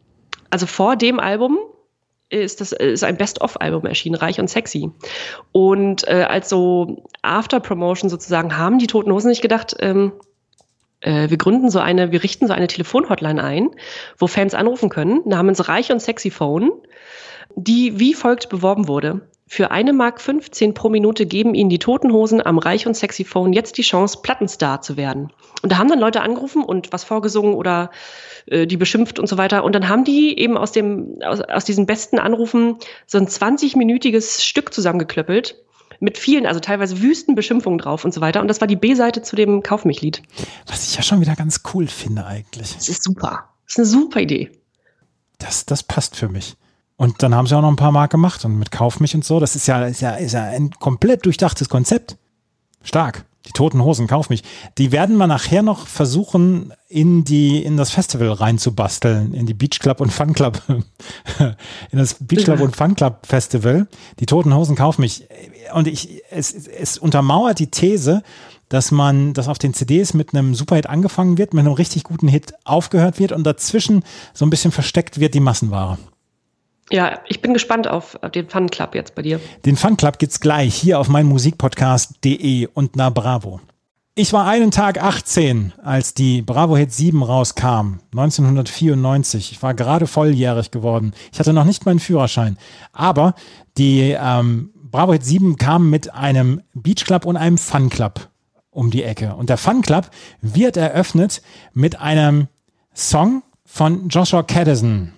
Album ist ein Best-of-Album erschienen, Reich und Sexy. Und als so After-Promotion sozusagen haben die Toten Hosen nicht gedacht, wir richten so eine Telefonhotline ein, wo Fans anrufen können, namens Reich und Sexy Phone, die wie folgt beworben wurde. Für 1,15 Mark pro Minute geben ihnen die Toten Hosen am Reich und Sexy Phone jetzt die Chance, Plattenstar zu werden. Und da haben dann Leute angerufen und was vorgesungen oder die beschimpft und so weiter. Und dann haben die eben aus diesen besten Anrufen so ein 20-minütiges Stück zusammengeklöppelt mit vielen, also teilweise wüsten Beschimpfungen drauf und so weiter. Und das war die B-Seite zu dem Kauf mich Lied. Was ich ja schon wieder ganz cool finde eigentlich. Das ist super. Das ist eine super Idee. Das passt für mich. Und dann haben sie auch noch ein paar Mal gemacht und mit Kauf mich und so. Das ist ja ein komplett durchdachtes Konzept. Stark. Die Toten Hosen, Kauf mich. Die werden wir nachher noch versuchen, in das Festival reinzubasteln, in die Beach Club und Fun Club, in das Beach Club und Fun Club Festival. Die Toten Hosen, Kauf mich. Und es untermauert die These, dass auf den CDs mit einem Superhit angefangen wird, mit einem richtig guten Hit aufgehört wird und dazwischen so ein bisschen versteckt wird die Massenware. Ja, ich bin gespannt auf den Fun Club jetzt bei dir. Den Fun Club gibt's gleich hier auf meinmusikpodcast.de und na Bravo. Ich war einen Tag 18, als die Bravo Hit 7 rauskam, 1994. Ich war gerade volljährig geworden. Ich hatte noch nicht meinen Führerschein. Aber die Bravo Hit 7 kam mit einem Beach Club und einem Fun Club um die Ecke. Und der Fun Club wird eröffnet mit einem Song von Joshua Kadison.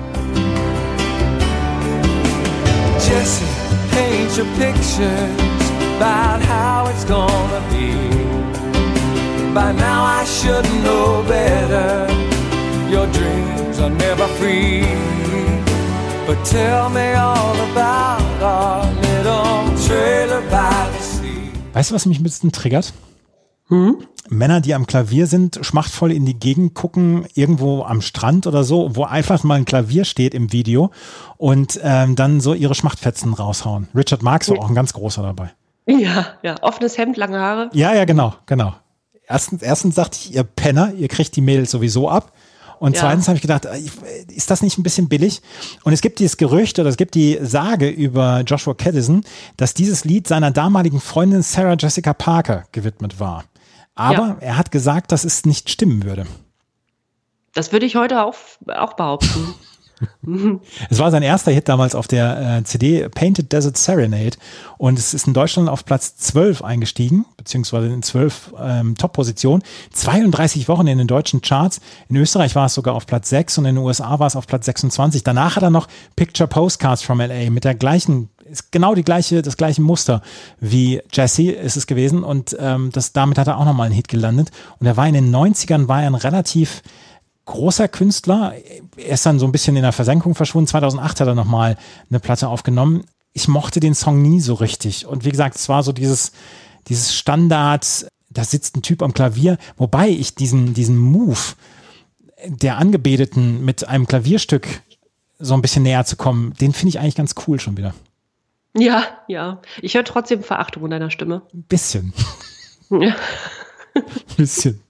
Jesse, paint your pictures about how it's gonna be. By now I should know better. Your dreams are never free. But tell me all about our little trailer by the sea. Weißt du, was mich ein bisschen triggert? Männer, die am Klavier sind, schmachtvoll in die Gegend gucken, irgendwo am Strand oder so, wo einfach mal ein Klavier steht im Video und dann so ihre Schmachtfetzen raushauen. Richard Marx war auch ein ganz großer dabei. Ja, offenes Hemd, lange Haare. Ja, genau. Erstens sagte ich, ihr Penner, ihr kriegt die Mädels sowieso ab. Und zweitens habe ich gedacht, ist das nicht ein bisschen billig? Und es gibt dieses Gerücht oder es gibt die Sage über Joshua Kadison, dass dieses Lied seiner damaligen Freundin Sarah Jessica Parker gewidmet war. Aber er hat gesagt, dass es nicht stimmen würde. Das würde ich heute auch behaupten. Es war sein erster Hit damals auf der CD Painted Desert Serenade und es ist in Deutschland auf Platz 12 eingestiegen, beziehungsweise in 12 Top-Positionen. 32 Wochen in den deutschen Charts. In Österreich war es sogar auf Platz 6 und in den USA war es auf Platz 26. Danach hat er noch Picture Postcards from LA mit der gleichen, ist genau das gleiche Muster wie Jesse ist es gewesen und damit hat er auch nochmal einen Hit gelandet. Und er war in den 90ern ein relativ großer Künstler. Er ist dann so ein bisschen in der Versenkung verschwunden. 2008 hat er nochmal eine Platte aufgenommen. Ich mochte den Song nie so richtig. Und wie gesagt, es war so dieses Standard, da sitzt ein Typ am Klavier, wobei ich diesen Move der Angebeteten mit einem Klavierstück so ein bisschen näher zu kommen, den finde ich eigentlich ganz cool schon wieder. Ja. Ich höre trotzdem Verachtung in deiner Stimme. Ein bisschen. Ja. bisschen.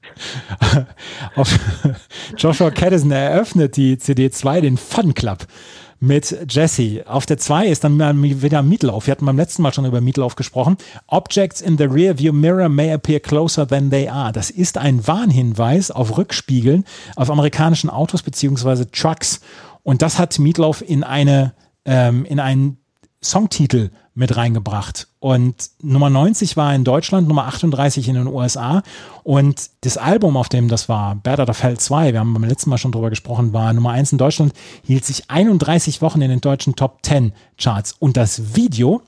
Joshua Caddison eröffnet die CD 2, den Fun Club, mit Jesse. Auf der 2 ist dann wieder Meatloaf. Wir hatten beim letzten Mal schon über Meatloaf gesprochen. Objects in the rearview mirror may appear closer than they are. Das ist ein Warnhinweis auf Rückspiegeln auf amerikanischen Autos bzw. Trucks. Und das hat Meatloaf in einen Songtitel mit reingebracht. Und Nummer 90 war in Deutschland, Nummer 38 in den USA. Und das Album, auf dem das war, Bad Out of Hell 2, wir haben beim letzten Mal schon drüber gesprochen, war Nummer 1 in Deutschland, hielt sich 31 Wochen in den deutschen Top 10 Charts. Und das Video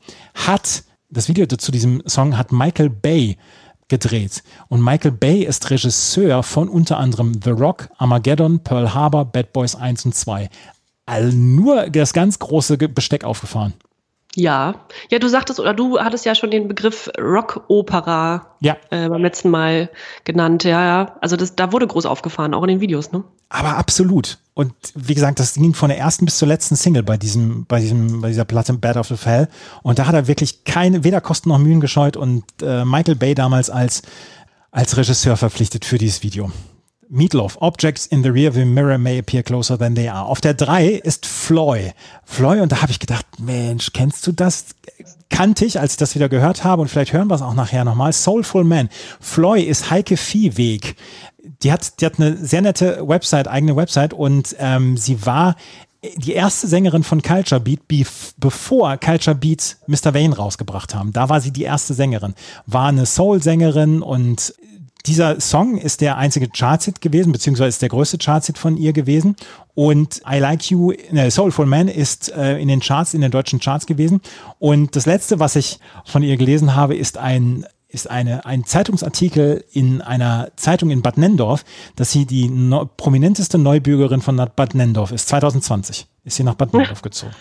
zu diesem Song hat Michael Bay gedreht. Und Michael Bay ist Regisseur von unter anderem The Rock, Armageddon, Pearl Harbor, Bad Boys 1 und 2. Also nur das ganz große Besteck aufgefahren. Ja, du sagtest, oder du hattest ja schon den Begriff Rockopera beim letzten Mal genannt. Ja. Also da wurde groß aufgefahren, auch in den Videos, ne? Aber absolut. Und wie gesagt, das ging von der ersten bis zur letzten Single bei dieser Platte Bad Out of Hell. Und da hat er wirklich weder Kosten noch Mühen gescheut und Michael Bay damals als Regisseur verpflichtet für dieses Video. Meatloaf, Objects in the rearview mirror may appear closer than they are. Auf der 3 ist Floy. Und da habe ich gedacht, Mensch, kennst du das? Kannte ich, als ich das wieder gehört habe, und vielleicht hören wir es auch nachher nochmal. Soulful Man. Floy ist Heike Viehweg. Die hat eine sehr nette eigene Website, und sie war die erste Sängerin von Culture Beat, bevor Culture Beat Mr. Vane rausgebracht haben. Da war sie die erste Sängerin. War eine Soul-Sängerin, und dieser Song ist der einzige Chartshit gewesen, beziehungsweise ist der größte Chartshit von ihr gewesen. Und I Like You, Soulful Man ist in den deutschen Charts gewesen. Und das letzte, was ich von ihr gelesen habe, ist ein Zeitungsartikel in einer Zeitung in Bad Nenndorf, dass sie die prominenteste Neubürgerin von Bad Nenndorf ist. 2020 ist sie nach Bad Nenndorf gezogen.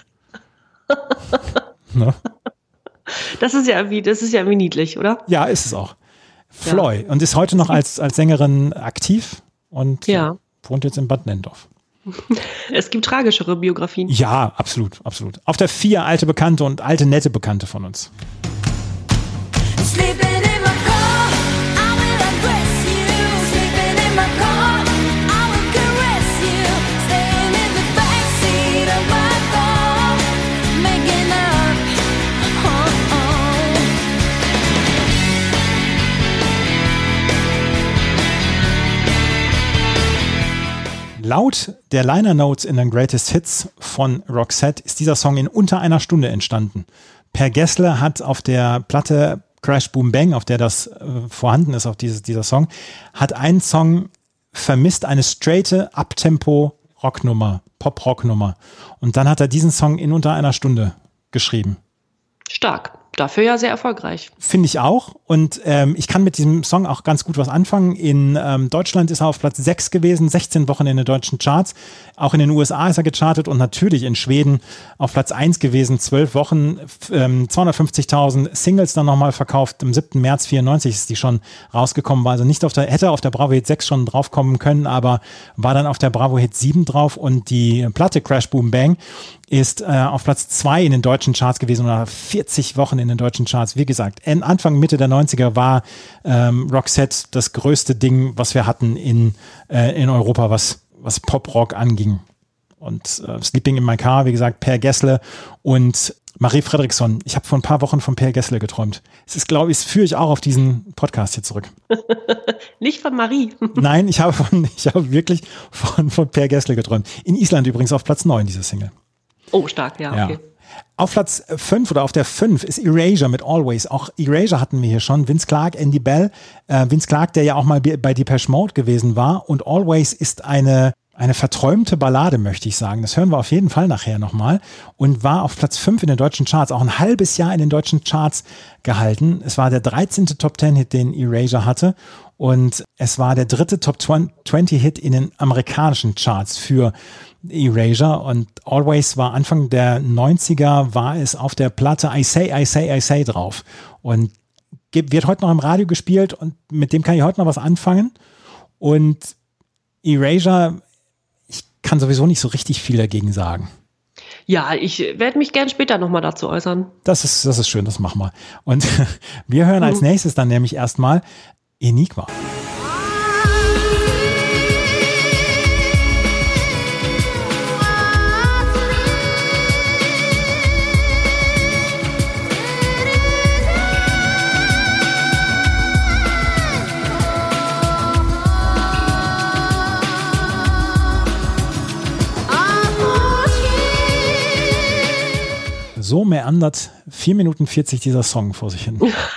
Ne? Das ist ja irgendwie niedlich, oder? Ja, ist es auch. Floy, und ist heute noch als Sängerin aktiv und wohnt jetzt in Bad Nenndorf. Es gibt tragischere Biografien. Ja, absolut. Auf der 4 alte Bekannte und alte nette Bekannte von uns. Laut der Liner Notes in den Greatest Hits von Roxette ist dieser Song in unter einer Stunde entstanden. Per Gessle hat auf der Platte Crash Boom Bang, auf der das vorhanden ist, auf dieser Song, hat einen Song vermisst, eine straighte Uptempo-Rocknummer, Pop-Rocknummer. Und dann hat er diesen Song in unter einer Stunde geschrieben. Stark. Dafür ja sehr erfolgreich. Finde ich auch. Und ich kann mit diesem Song auch ganz gut was anfangen. In Deutschland ist er auf Platz 6 gewesen, 16 Wochen in den deutschen Charts. Auch in den USA ist er gechartet und natürlich in Schweden auf Platz 1 gewesen, 12 Wochen, 250.000 Singles dann nochmal verkauft. Am 7. März 94 ist die schon rausgekommen, war also nicht hätte auf der Bravo Hit 6 schon draufkommen können, aber war dann auf der Bravo Hit 7 drauf, und die Platte Crash Boom Bang ist auf Platz 2 in den deutschen Charts gewesen, oder 40 Wochen in den deutschen Charts. Wie gesagt, Anfang, Mitte der 90er war Roxette das größte Ding, was wir hatten in Europa, was Pop-Rock anging. Und Sleeping in My Car, wie gesagt, Per Gessle und Marie Fredriksson. Ich habe vor ein paar Wochen von Per Gessle geträumt. Es ist, glaube ich, das führe ich auch auf diesen Podcast hier zurück. Nicht von Marie. Nein, ich habe wirklich von Per Gessle geträumt. In Island übrigens auf Platz 9, diese Single. Oh, stark, ja, okay. Auf Platz 5 oder auf der 5 ist Erasure mit Always. Auch Erasure hatten wir hier schon. Vince Clarke, Andy Bell. Vince Clarke, der ja auch mal bei Depeche Mode gewesen war. Und Always ist eine verträumte Ballade, möchte ich sagen. Das hören wir auf jeden Fall nachher nochmal. Und war auf Platz 5 in den deutschen Charts. Auch ein halbes Jahr in den deutschen Charts gehalten. Es war der 13. Top-10-Hit, den Erasure hatte. Und es war der 3. Top-20-Hit in den amerikanischen Charts für Erasure, und Always war Anfang der 90er, war es auf der Platte I Say, I Say, I Say drauf, und wird heute noch im Radio gespielt, und mit dem kann ich heute noch was anfangen. Und Erasure, ich kann sowieso nicht so richtig viel dagegen sagen. Ja, ich werde mich gern später nochmal dazu äußern. Das ist schön, das machen wir. Und wir hören als nächstes dann nämlich erstmal Enigma. So meandert 4 Minuten 40 dieser Song vor sich hin.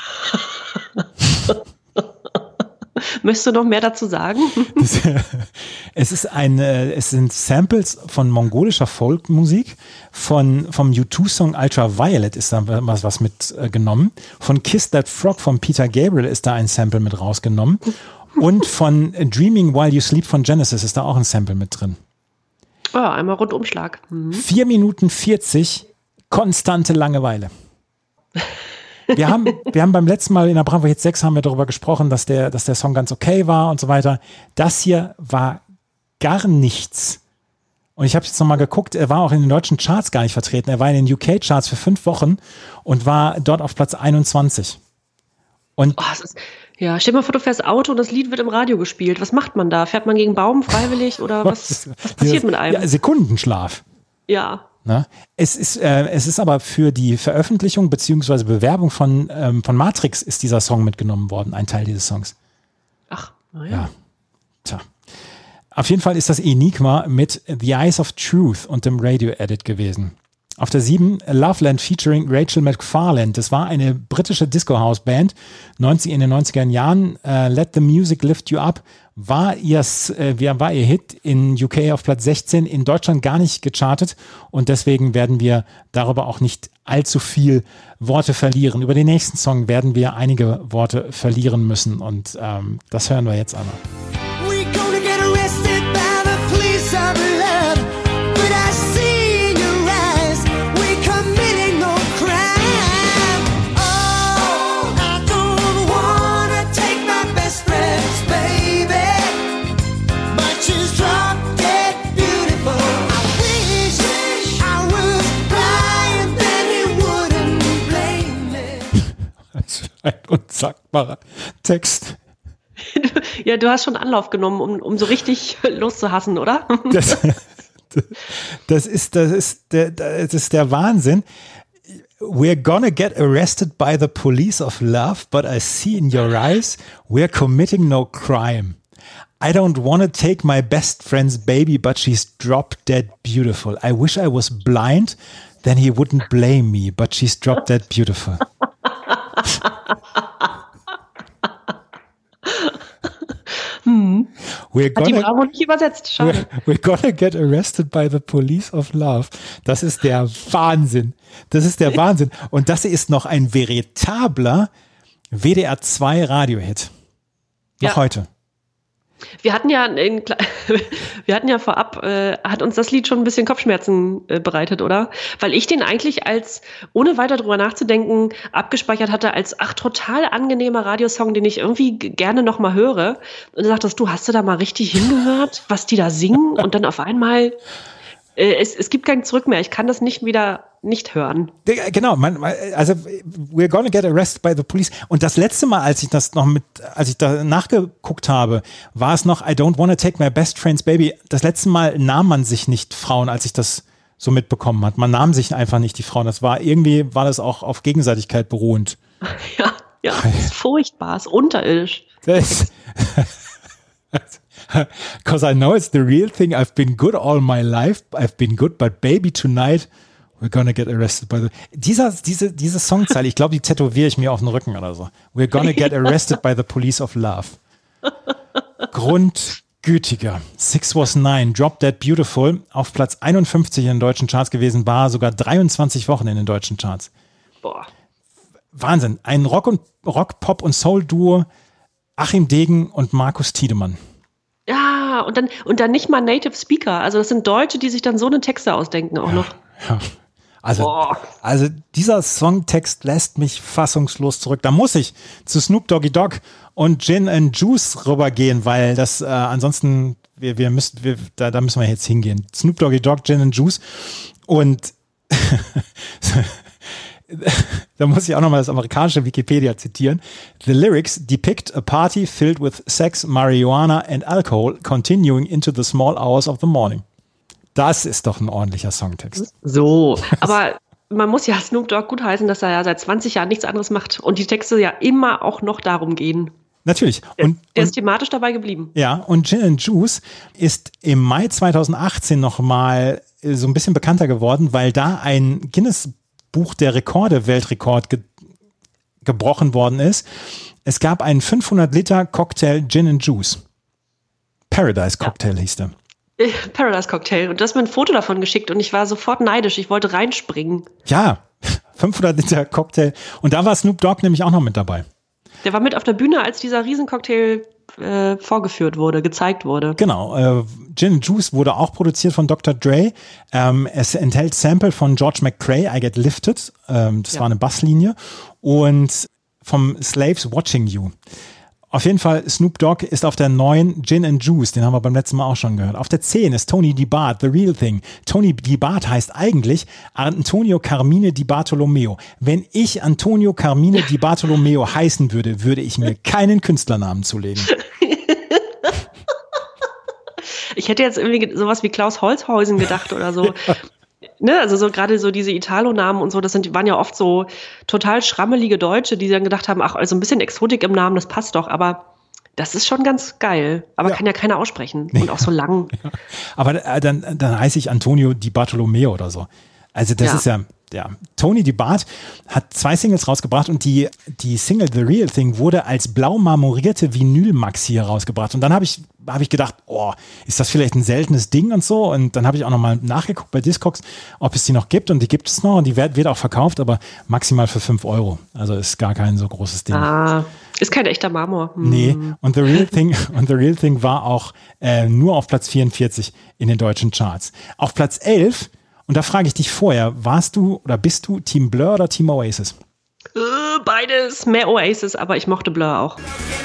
Möchtest du noch mehr dazu sagen? Es sind Samples von mongolischer Folkmusik, vom U2-Song Ultraviolet ist da was mitgenommen, von Kiss That Frog von Peter Gabriel ist da ein Sample mit rausgenommen und von Dreaming While You Sleep von Genesis ist da auch ein Sample mit drin. Oh, einmal Rundumschlag. 4 Minuten 40 konstante Langeweile. Wir haben beim letzten Mal in der Bravo Hits 6 haben wir darüber gesprochen, dass der Song ganz okay war und so weiter. Das hier war gar nichts. Und ich habe jetzt nochmal geguckt, er war auch in den deutschen Charts gar nicht vertreten. Er war in den UK-Charts für 5 Wochen und war dort auf Platz 21. Und stell dir mal vor, du fährst Auto und das Lied wird im Radio gespielt. Was macht man da? Fährt man gegen Baum freiwillig oder was passiert mit einem? Ja, Sekundenschlaf. Ja. Na, es ist aber für die Veröffentlichung bzw. Bewerbung von Matrix ist dieser Song mitgenommen worden, ein Teil dieses Songs. Ach, naja. Ja. Tja. Auf jeden Fall ist das Enigma mit The Eyes of Truth und dem Radio-Edit gewesen. Auf der 7 Loveland featuring Rachel McFarland. Das war eine britische Disco-House-Band in den 90er Jahren. Let the Music Lift You Up war ihr Hit in UK auf Platz 16, in Deutschland gar nicht gechartet und deswegen werden wir darüber auch nicht allzu viel Worte verlieren. Über den nächsten Song werden wir einige Worte verlieren müssen und das hören wir jetzt einmal. Ein unsagbarer Text. Ja, du hast schon Anlauf genommen, um so richtig loszuhassen, oder? Das ist der Wahnsinn. We're gonna get arrested by the police of love, but I see in your eyes we're committing no crime. I don't want to take my best friend's baby, but she's drop dead beautiful. I wish I was blind, then he wouldn't blame me, but she's drop dead beautiful. Hat die Bravo nicht übersetzt, schade. We're gonna get arrested by the police of love. Das ist der Wahnsinn. Wahnsinn. Und das ist noch ein veritabler WDR 2 Radiohit. Noch heute. Wir hatten ja vorab, hat uns das Lied schon ein bisschen Kopfschmerzen bereitet, oder? Weil ich den eigentlich ohne weiter drüber nachzudenken, abgespeichert hatte als total angenehmer Radiosong, den ich irgendwie gerne nochmal höre. Und du sagtest, hast du da mal richtig hingehört, was die da singen? Und dann auf einmal, es gibt kein Zurück mehr. Ich kann das nicht hören. Genau, also we're gonna get arrested by the police. Und das letzte Mal, als ich da nachgeguckt habe, war es noch I don't wanna take my best friend's baby. Das letzte Mal nahm man sich nicht Frauen, als ich das so mitbekommen hat. Man nahm sich einfach nicht die Frauen. Das war das auch auf Gegenseitigkeit beruhend. Ja, das ist furchtbar, ist unterirdisch. Because I know it's the real thing. I've been good all my life. I've been good, but baby tonight we're gonna get arrested by the... Diese Songzeile, ich glaube, die tätowiere ich mir auf den Rücken oder so. We're gonna get arrested by the police of love. Grundgütiger. 6 Was 9, Drop Dead Beautiful, auf Platz 51 in den deutschen Charts gewesen, war sogar 23 Wochen in den deutschen Charts. Boah. Wahnsinn. Ein Rock, Pop und Soul-Duo, Achim Degen und Markus Tiedemann. Ja, und dann nicht mal Native Speaker. Also das sind Deutsche, die sich dann so eine Texte ausdenken auch noch. Ja. Also dieser Songtext lässt mich fassungslos zurück. Da muss ich zu Snoop Doggy Dogg und Gin and Juice rübergehen, weil das ansonsten, da müssen wir jetzt hingehen. Snoop Doggy Dogg, Gin and Juice und Da muss ich auch nochmal das amerikanische Wikipedia zitieren. The lyrics depict a party filled with sex, marijuana and alcohol continuing into the small hours of the morning. Das ist doch ein ordentlicher Songtext. So, aber man muss ja Snoop Dogg gutheißen, dass er ja seit 20 Jahren nichts anderes macht und die Texte ja immer auch noch darum gehen. Natürlich. Der ist thematisch dabei geblieben. Ja, und Gin and Juice ist im Mai 2018 nochmal so ein bisschen bekannter geworden, weil da ein Guinness-Buch der Rekorde, Weltrekord gebrochen worden ist. Es gab einen 500-Liter-Cocktail Gin and Juice. Paradise Cocktail hieß der. Paradise Cocktail. Und du hast mir ein Foto davon geschickt und ich war sofort neidisch. Ich wollte reinspringen. Ja, 500 Liter Cocktail. Und da war Snoop Dogg nämlich auch noch mit dabei. Der war mit auf der Bühne, als dieser Riesencocktail vorgeführt wurde, gezeigt wurde. Genau. Gin and Juice wurde auch produziert von Dr. Dre. Es enthält Sample von George McCrae, I Get Lifted. Das war eine Basslinie. Und vom Slaves Watching You. Auf jeden Fall, Snoop Dogg ist auf der 9 Gin and Juice, den haben wir beim letzten Mal auch schon gehört. Auf der 10 ist Tony DiBart, The Real Thing. Tony DiBart heißt eigentlich Antonio Carmine Di Bartolomeo. Wenn ich Antonio Carmine Di Bartolomeo heißen würde, würde ich mir keinen Künstlernamen zulegen. Ich hätte jetzt irgendwie sowas wie Klaus Holzhausen gedacht oder so. Ne, also so gerade so diese Italo-Namen und so, waren ja oft so total schrammelige Deutsche, die dann gedacht haben, ach, also ein bisschen Exotik im Namen, das passt doch, aber das ist schon ganz geil. Aber kann ja keiner aussprechen und auch so lang. Ja. Aber dann heiße ich Antonio Di Bartolomeo oder so. Also das ist ja, Tony DiBart hat 2 Singles rausgebracht und die Single The Real Thing wurde als blau marmorierte Vinyl-Maxi hier rausgebracht. Und dann habe ich gedacht, ist das vielleicht ein seltenes Ding und so? Und dann habe ich auch nochmal nachgeguckt bei Discogs, ob es die noch gibt. Und die gibt es noch und die wird auch verkauft, aber maximal für 5 €. Also ist gar kein so großes Ding. Ist kein echter Marmor. Nee, und The Real Thing war auch nur auf Platz 44 in den deutschen Charts. Auf Platz 11. Und da frage ich dich vorher, bist du Team Blur oder Team Oasis? Beides, mehr Oasis, aber ich mochte Blur auch.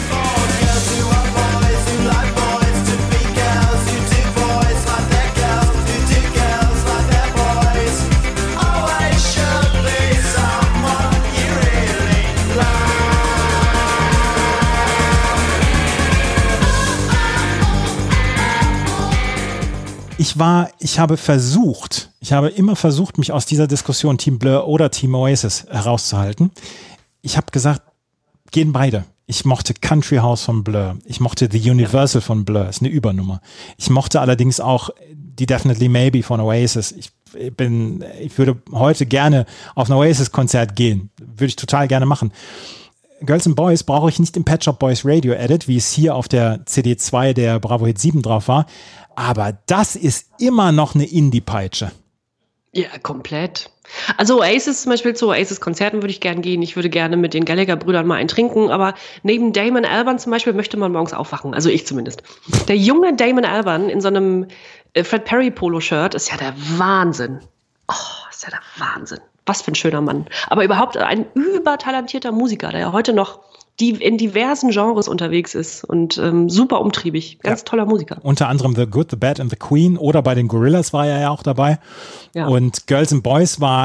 Ich habe immer versucht, mich aus dieser Diskussion Team Blur oder Team Oasis herauszuhalten. Ich habe gesagt, gehen beide. Ich mochte Country House von Blur. Ich mochte The Universal von Blur. Ist eine Übernummer. Ich mochte allerdings auch die Definitely Maybe von Oasis. Ich würde heute gerne auf ein Oasis-Konzert gehen. Würde ich total gerne machen. Girls and Boys brauche ich nicht im Pet Shop Boys Radio Edit, wie es hier auf der CD 2 der Bravo Hit 7 drauf war. Aber das ist immer noch eine Indie-Peitsche. Ja, komplett. Also Oasis zum Beispiel, zu Oasis-Konzerten würde ich gerne gehen. Ich würde gerne mit den Gallagher-Brüdern mal einen trinken. Aber neben Damon Albarn zum Beispiel möchte man morgens aufwachen. Also ich zumindest. Der junge Damon Albarn in so einem Fred Perry-Polo-Shirt ist ja der Wahnsinn. Ist ja der Wahnsinn. Was für ein schöner Mann. Aber überhaupt ein übertalentierter Musiker, der ja heute noch in diversen Genres unterwegs ist und super umtriebig. Ganz toller Musiker. Unter anderem The Good, The Bad and The Queen oder bei den Gorillaz war er ja auch dabei. Ja. Und Girls and Boys war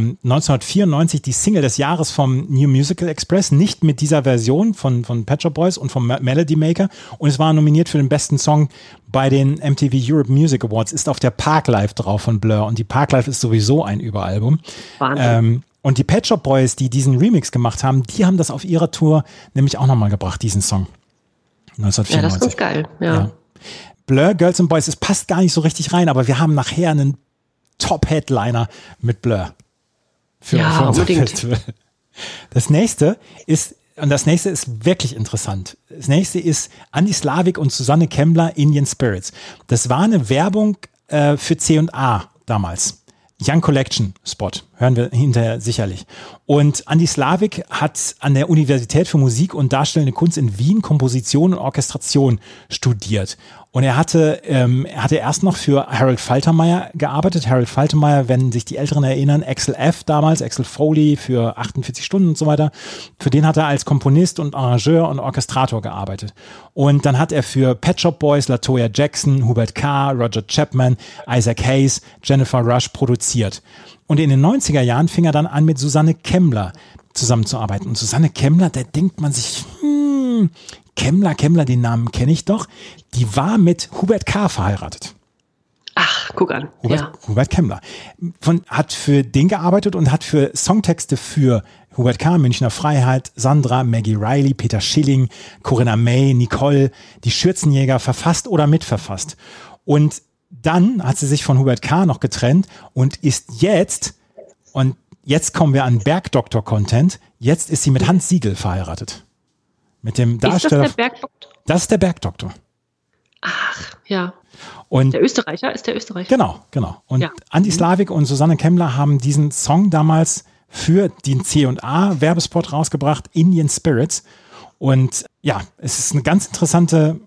1994 die Single des Jahres vom New Musical Express, nicht mit dieser Version von Pet Shop Boys und vom Melody Maker. Und es war nominiert für den besten Song bei den MTV Europe Music Awards, ist auf der Parklife drauf von Blur. Und die Parklife ist sowieso ein Überalbum. Wahnsinn. Und die Pet Shop Boys, die diesen Remix gemacht haben, die haben das auf ihrer Tour nämlich auch nochmal gebracht, diesen Song. 1994. Ja, das ist ganz geil. Ja. Blur, Girls and Boys, es passt gar nicht so richtig rein, aber wir haben nachher einen Top-Headliner mit Blur. Für unser Festival. Das nächste ist wirklich interessant. Das nächste ist Andy Slavik und Susanne Kemmler, Indian Spirits. Das war eine Werbung für C&A damals. Young Collection Spot, hören wir hinterher sicherlich. Und Andy Slavik hat an der Universität für Musik und Darstellende Kunst in Wien Komposition und Orchestration studiert. Und er hatte erst noch für Harold Faltermeyer gearbeitet. Harold Faltermeyer, wenn sich die Älteren erinnern, Axel F. damals, Axel Foley für 48 Stunden und so weiter. Für den hat er als Komponist und Arrangeur und Orchestrator gearbeitet. Und dann hat er für Pet Shop Boys, LaToya Jackson, Hubert K., Roger Chapman, Isaac Hayes, Jennifer Rush produziert. Und in den 90er Jahren fing er dann an, mit Susanne Kemmler zusammenzuarbeiten. Und Susanne Kemmler, da denkt man sich, Kemmler, den Namen kenne ich doch. Die war mit Hubert K. verheiratet. Ach, guck an. Hubert Kemmler. Hat für den gearbeitet und hat für Songtexte für Hubert K., Münchner Freiheit, Sandra, Maggie Reilly, Peter Schilling, Corinna May, Nicole, die Schürzenjäger verfasst oder mitverfasst. Und dann hat sie sich von Hubert K. noch getrennt und ist jetzt kommen wir an Bergdoktor-Content, jetzt ist sie mit Hans Siegel verheiratet. Mit dem Darsteller. Ist das der Bergdoktor? Das ist der Bergdoktor. Ach, ja. Und der Österreicher ist der Österreicher. Genau. Und Andi Slavik und Susanne Kemmler haben diesen Song damals für den C&A Werbespot rausgebracht, Indian Spirits. Und ja, es ist eine ganz interessante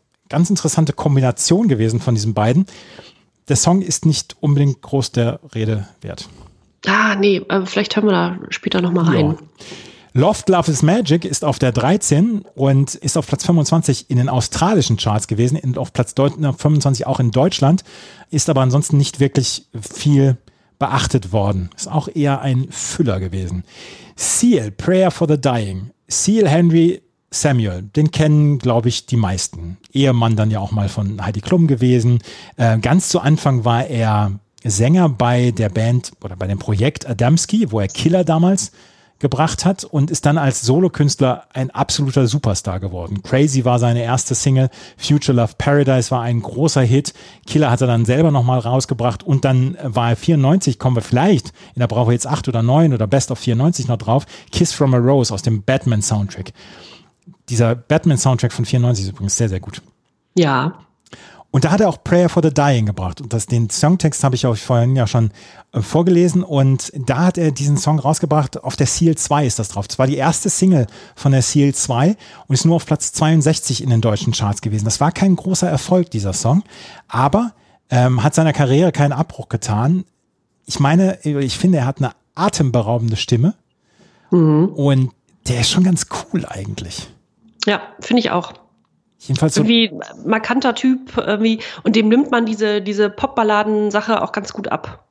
Kombination gewesen von diesen beiden. Der Song ist nicht unbedingt groß der Rede wert. Ah, nee, vielleicht hören wir da später nochmal rein. Lost Love is Magic ist auf der 13 und ist auf Platz 25 in den australischen Charts gewesen, und auf Platz 25 auch in Deutschland, ist aber ansonsten nicht wirklich viel beachtet worden. Ist auch eher ein Füller gewesen. Seal, Prayer for the Dying. Seal Henry Samuel, den kennen, glaube ich, die meisten. Ehemann dann ja auch mal von Heidi Klum gewesen. Ganz zu Anfang war er Sänger bei der Band oder bei dem Projekt Adamski, wo er Killer damals gebracht hat, und ist dann als Solokünstler ein absoluter Superstar geworden. Crazy war seine erste Single, Future Love Paradise war ein großer Hit, Killer hat er dann selber nochmal rausgebracht, und dann war er 94, kommen wir vielleicht in der Brauche jetzt 8 oder 9 oder Best of 94 noch drauf, Kiss from a Rose aus dem Batman-Soundtrack. Dieser Batman-Soundtrack von 94 ist übrigens sehr, sehr gut. Ja. Und da hat er auch Prayer for the Dying gebracht. Und den Songtext habe ich euch vorhin ja schon vorgelesen. Und da hat er diesen Song rausgebracht. Auf der Seal 2 ist das drauf. Das war die erste Single von der Seal 2 und ist nur auf Platz 62 in den deutschen Charts gewesen. Das war kein großer Erfolg, dieser Song. Aber hat seiner Karriere keinen Abbruch getan. Ich finde, er hat eine atemberaubende Stimme. Mhm. Und der ist schon ganz cool eigentlich. Ja, finde ich auch. Jedenfalls so irgendwie markanter Typ irgendwie, und dem nimmt man diese Popballaden-Sache auch ganz gut ab.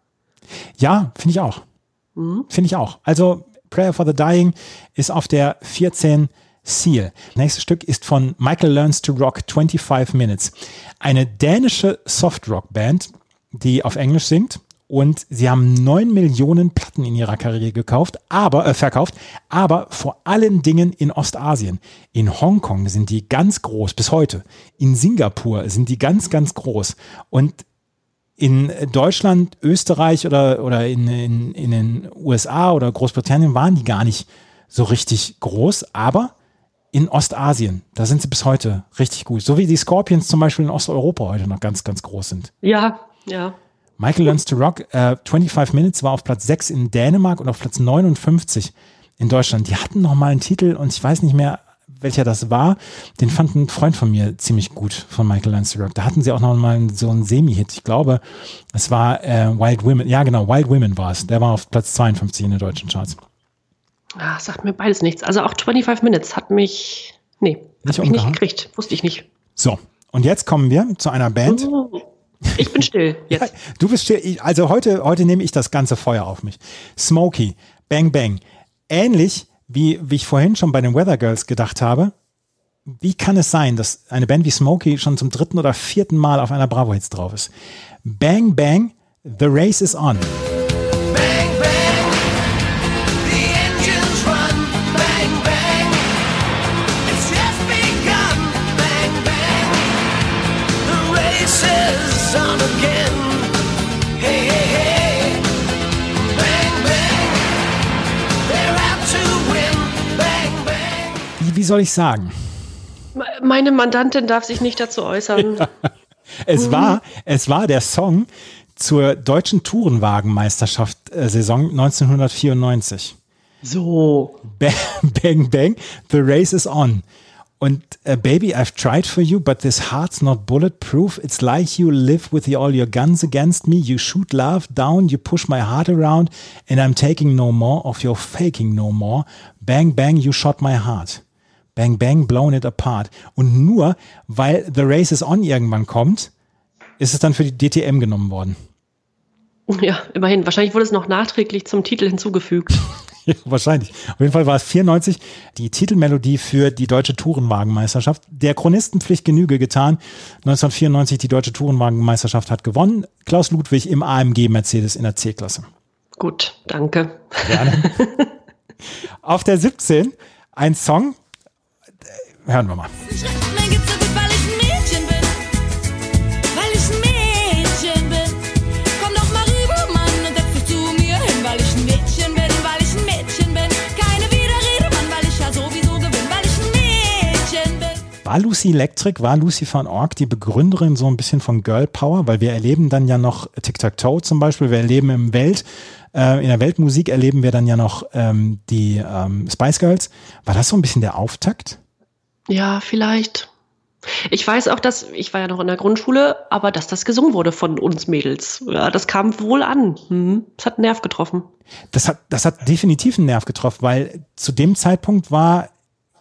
Ja, finde ich auch. Finde ich auch. Also Prayer for the Dying ist auf der 14 Seal. Nächstes Stück ist von Michael Learns to Rock 25 Minutes. Eine dänische Soft-Rock-Band, die auf Englisch singt. Und sie haben 9 Millionen Platten in ihrer Karriere verkauft, aber vor allen Dingen in Ostasien. In Hongkong sind die ganz groß, bis heute. In Singapur sind die ganz, ganz groß. Und in Deutschland, Österreich oder in den USA oder Großbritannien waren die gar nicht so richtig groß, aber in Ostasien, da sind sie bis heute richtig gut. So wie die Scorpions zum Beispiel in Osteuropa heute noch ganz, ganz groß sind. Ja. Michael Learns to Rock, 25 Minutes war auf Platz 6 in Dänemark und auf Platz 59 in Deutschland. Die hatten noch mal einen Titel und ich weiß nicht mehr, welcher das war. Den fand ein Freund von mir ziemlich gut, von Michael Learns to Rock. Da hatten sie auch noch mal so einen Semi-Hit. Ich glaube, es war Wild Women. Ja, genau, Wild Women war es. Der war auf Platz 52 in den deutschen Charts. Ach, sagt mir beides nichts. Also auch 25 Minutes hat mich nicht gekriegt. Wusste ich nicht. So, und jetzt kommen wir zu einer Band. Ich bin still jetzt. Ja, du bist still. Also heute nehme ich das ganze Feuer auf mich. Smokey, Bang Bang. Ähnlich wie ich vorhin schon bei den Weather Girls gedacht habe. Wie kann es sein, dass eine Band wie Smokey schon zum 3. oder 4. Mal auf einer Bravo Hits drauf ist? Bang Bang, The Race is On. Wie soll ich sagen? Meine Mandantin darf sich nicht dazu äußern. Ja. Es war der Song zur deutschen Tourenwagenmeisterschaft Saison 1994. So. Bang, bang, the race is on. Und Baby, I've tried for you, but this heart's not bulletproof. It's like you live with all your guns against me. You shoot love down, you push my heart around, and I'm taking no more of your faking no more. Bang, bang, you shot my heart. Bang, bang, blown it apart. Und nur, weil The Race is On irgendwann kommt, ist es dann für die DTM genommen worden. Ja, immerhin. Wahrscheinlich wurde es noch nachträglich zum Titel hinzugefügt. Ja, wahrscheinlich. Auf jeden Fall war es 94 die Titelmelodie für die Deutsche Tourenwagenmeisterschaft. Der Chronistenpflicht Genüge getan. 1994 die Deutsche Tourenwagenmeisterschaft hat gewonnen. Klaus Ludwig im AMG Mercedes in der C-Klasse. Gut, danke. Gerne. Auf der 17 ein Song. Hören wir mal. War Lucy Electric, war Lucy van Ork die Begründerin so ein bisschen von Girl Power? Weil wir erleben dann ja noch Tic-Tac-Toe zum Beispiel, wir erleben in der Weltmusik erleben wir dann ja noch die Spice Girls. War das so ein bisschen der Auftakt? Ja, vielleicht. Ich weiß auch, ich war ja noch in der Grundschule, aber dass das gesungen wurde von uns Mädels. Ja, das kam wohl an. Das hat einen Nerv getroffen. Das hat definitiv einen Nerv getroffen, weil zu dem Zeitpunkt waren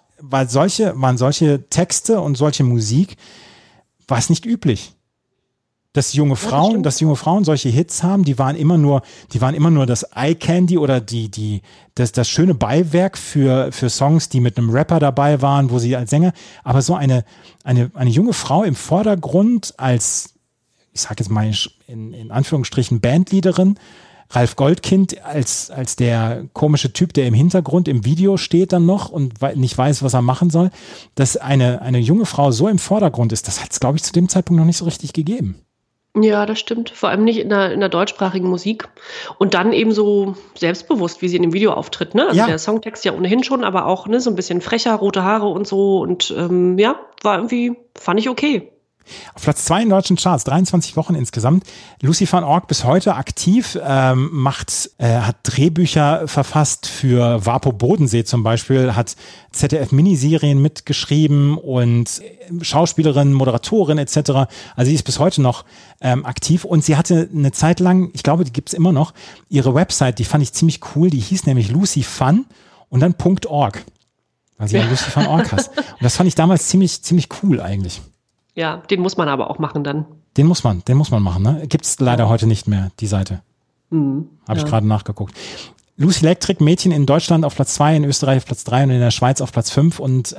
solche Texte und solche Musik, war es nicht üblich. Dass junge Frauen solche Hits haben, die waren immer nur das Eye Candy oder das schöne Beiwerk für Songs, die mit einem Rapper dabei waren, wo sie als Sänger, aber so eine junge Frau im Vordergrund als, ich sag jetzt mal in Anführungsstrichen Bandleaderin, Ralf Goldkind als der komische Typ, der im Hintergrund im Video steht dann noch und nicht weiß, was er machen soll, dass eine junge Frau so im Vordergrund ist, das hat es, glaube ich, zu dem Zeitpunkt noch nicht so richtig gegeben. Ja, das stimmt. Vor allem nicht in der deutschsprachigen Musik. Und dann eben so selbstbewusst, wie sie in dem Video auftritt. Ne? Also der Songtext ja ohnehin schon, aber auch so ein bisschen frecher, rote Haare und so. Und fand ich okay. Auf Platz 2 in deutschen Charts, 23 Wochen insgesamt. Lucy van Ork bis heute aktiv, hat Drehbücher verfasst für Vapo Bodensee zum Beispiel, hat ZDF-Miniserien mitgeschrieben und Schauspielerin, Moderatorin etc. Also sie ist bis heute noch aktiv und sie hatte eine Zeit lang, ich glaube, die gibt es immer noch, ihre Website, die fand ich ziemlich cool, die hieß nämlich Lucy Fun und dann .org, weil sie ja Lucy van Ork heißt. Und das fand ich damals ziemlich cool eigentlich. Ja, den muss man aber auch machen dann. Den muss man machen, ne? Gibt's leider heute nicht mehr, die Seite. Habe ich gerade nachgeguckt. Lucy Electric, Mädchen in Deutschland auf Platz 2, in Österreich auf Platz 3 und in der Schweiz auf Platz 5 und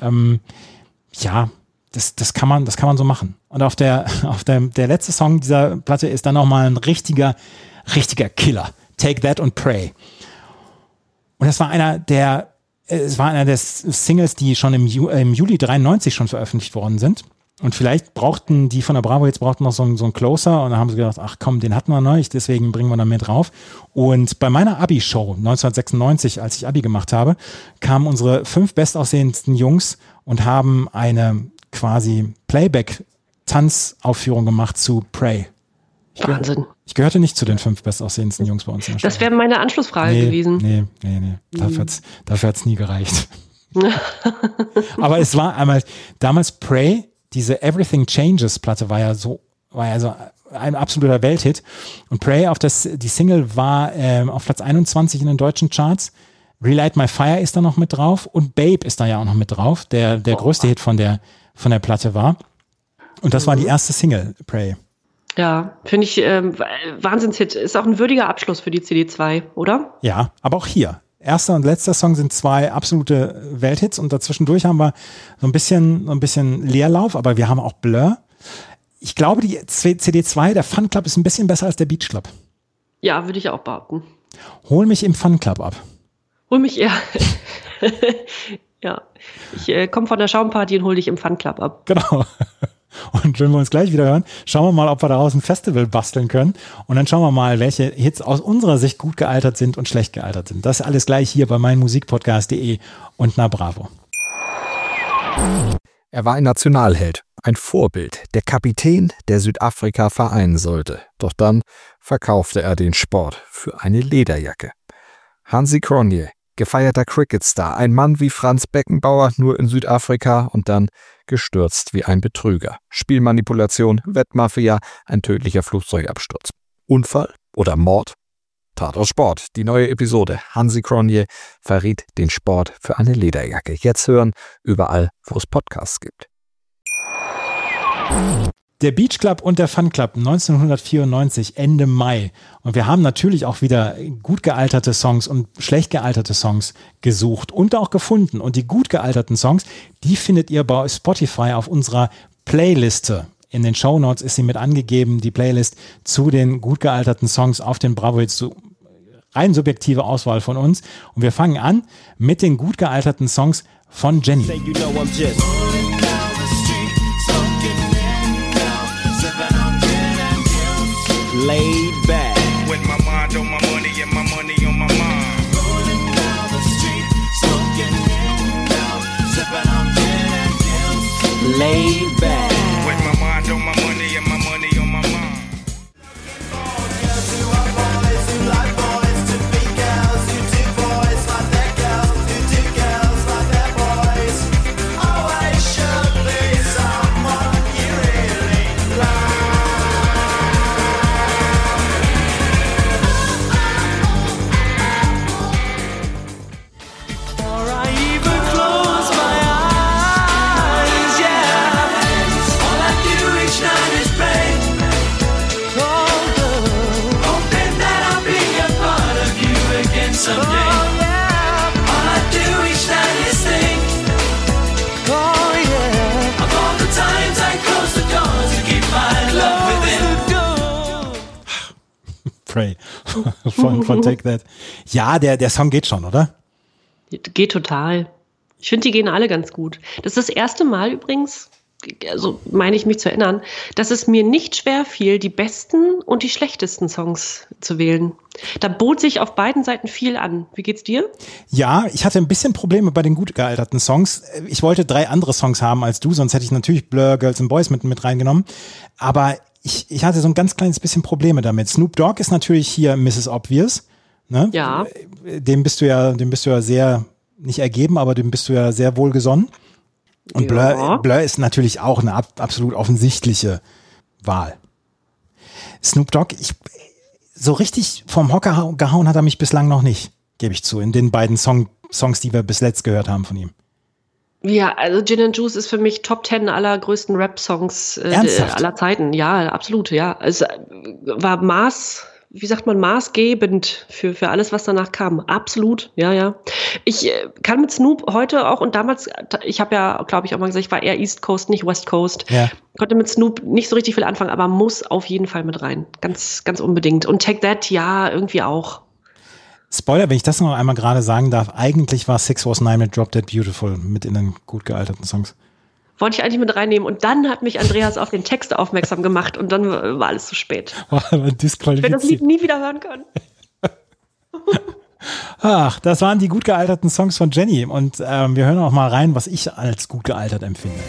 das kann man so machen. Und auf der letzte Song dieser Platte ist dann nochmal ein richtiger Killer. Take That und Pray. Und das war einer der Singles, die schon im Juli 93 schon veröffentlicht worden sind. Und vielleicht brauchten die von der Bravo jetzt noch so einen Closer und dann haben sie gedacht, ach komm, den hatten wir noch nicht, deswegen bringen wir da mehr drauf. Und bei meiner Abi-Show 1996, als ich Abi gemacht habe, kamen unsere 5 bestaussehendsten Jungs und haben eine quasi Playback-Tanzaufführung gemacht zu Pray. Wahnsinn. Ich gehörte nicht zu den 5 bestaussehendsten Jungs bei uns in der Show. Das wäre meine Anschlussfrage gewesen. Nee. Dafür hat's nie gereicht. Aber es war einmal, damals Pray, diese Everything Changes Platte war ja so ein absoluter Welthit. Und Pray die Single war auf Platz 21 in den deutschen Charts. Relight My Fire ist da noch mit drauf und Babe ist da ja auch noch mit drauf, der größte Hit von der Platte war. Und das war die erste Single, Pray. Ja, finde ich Wahnsinnshit. Ist auch ein würdiger Abschluss für die CD2, oder? Ja, aber auch hier. Erster und letzter Song sind 2 absolute Welthits und dazwischendurch haben wir so ein bisschen Leerlauf, aber wir haben auch Blur. Ich glaube, die CD2, der Fun Club ist ein bisschen besser als der Beach Club. Ja, würde ich auch behaupten. Hol mich im Fun Club ab. Hol mich, ja. Ja, ich komme von der Schaumparty und hol dich im Fun Club ab. Genau. Und wenn wir uns gleich wieder hören, schauen wir mal, ob wir daraus ein Festival basteln können. Und dann schauen wir mal, welche Hits aus unserer Sicht gut gealtert sind und schlecht gealtert sind. Das alles gleich hier bei meinmusikpodcast.de und na Bravo. Er war ein Nationalheld, ein Vorbild, der Kapitän, der Südafrika vereinen sollte. Doch dann verkaufte er den Sport für eine Lederjacke. Hansi Cronje, gefeierter Cricketstar, ein Mann wie Franz Beckenbauer, nur in Südafrika und dann gestürzt wie ein Betrüger. Spielmanipulation, Wettmafia, ein tödlicher Flugzeugabsturz. Unfall oder Mord? Tatort Sport, die neue Episode. Hansi Cronje verriet den Sport für eine Lederjacke. Jetzt hören, überall, wo es Podcasts gibt. Der Beach Club und der Fun Club 1994, Ende Mai. Und wir haben natürlich auch wieder gut gealterte Songs und schlecht gealterte Songs gesucht und auch gefunden. Und die gut gealterten Songs, die findet ihr bei Spotify auf unserer Playliste. In den Shownotes ist sie mit angegeben, die Playlist zu den gut gealterten Songs auf den Bravo Hits, zu rein subjektive Auswahl von uns. Und wir fangen an mit den gut gealterten Songs von Jenny. Laid back with my mind on my money and my money on my mind. Rolling down the street, smoking in now, sipping on gin and juice. Laid back with my mind on my money and my money on my mind. Pray von Take That. Ja, der Song geht schon, oder? Geht total. Ich finde, die gehen alle ganz gut. Das ist das erste Mal übrigens, also meine ich mich zu erinnern, dass es mir nicht schwer fiel, die besten und die schlechtesten Songs zu wählen. Da bot sich auf beiden Seiten viel an. Wie geht's dir? Ja, ich hatte ein bisschen Probleme bei den gut gealterten Songs. Ich wollte 3 andere Songs haben als du, sonst hätte ich natürlich Blur, Girls and Boys mit reingenommen. Aber ich hatte so ein ganz kleines bisschen Probleme damit. Snoop Dogg ist natürlich hier Mrs. Obvious. Ne? Ja. Dem bist du ja sehr, nicht ergeben, aber dem bist du ja sehr wohlgesonnen. Und ja. Blur ist natürlich auch eine absolut offensichtliche Wahl. Snoop Dogg, so richtig vom Hocker gehauen hat er mich bislang noch nicht, gebe ich zu, in den beiden Songs, die wir bis letzt gehört haben von ihm. Ja, also Gin and Juice ist für mich Top 10 aller größten Rap-Songs aller Zeiten. Ja, absolut, ja. Es war maßgebend für alles, was danach kam. Absolut, ja. Ich kann mit Snoop heute auch, und damals, ich habe ja, glaube ich, auch mal gesagt, ich war eher East Coast, nicht West Coast. Ja. Konnte mit Snoop nicht so richtig viel anfangen, aber muss auf jeden Fall mit rein. Ganz, ganz unbedingt. Und Take That, ja, irgendwie auch. Spoiler, wenn ich das noch einmal gerade sagen darf, eigentlich war 619 mit Drop Dead Beautiful mit in den gut gealterten Songs. Wollte ich eigentlich mit reinnehmen und dann hat mich Andreas auf den Text aufmerksam gemacht und dann war alles zu spät. Ich werde das Lied nie wieder hören können. Ach, das waren die gut gealterten Songs von Jenny und wir hören auch mal rein, was ich als gut gealtert empfinde.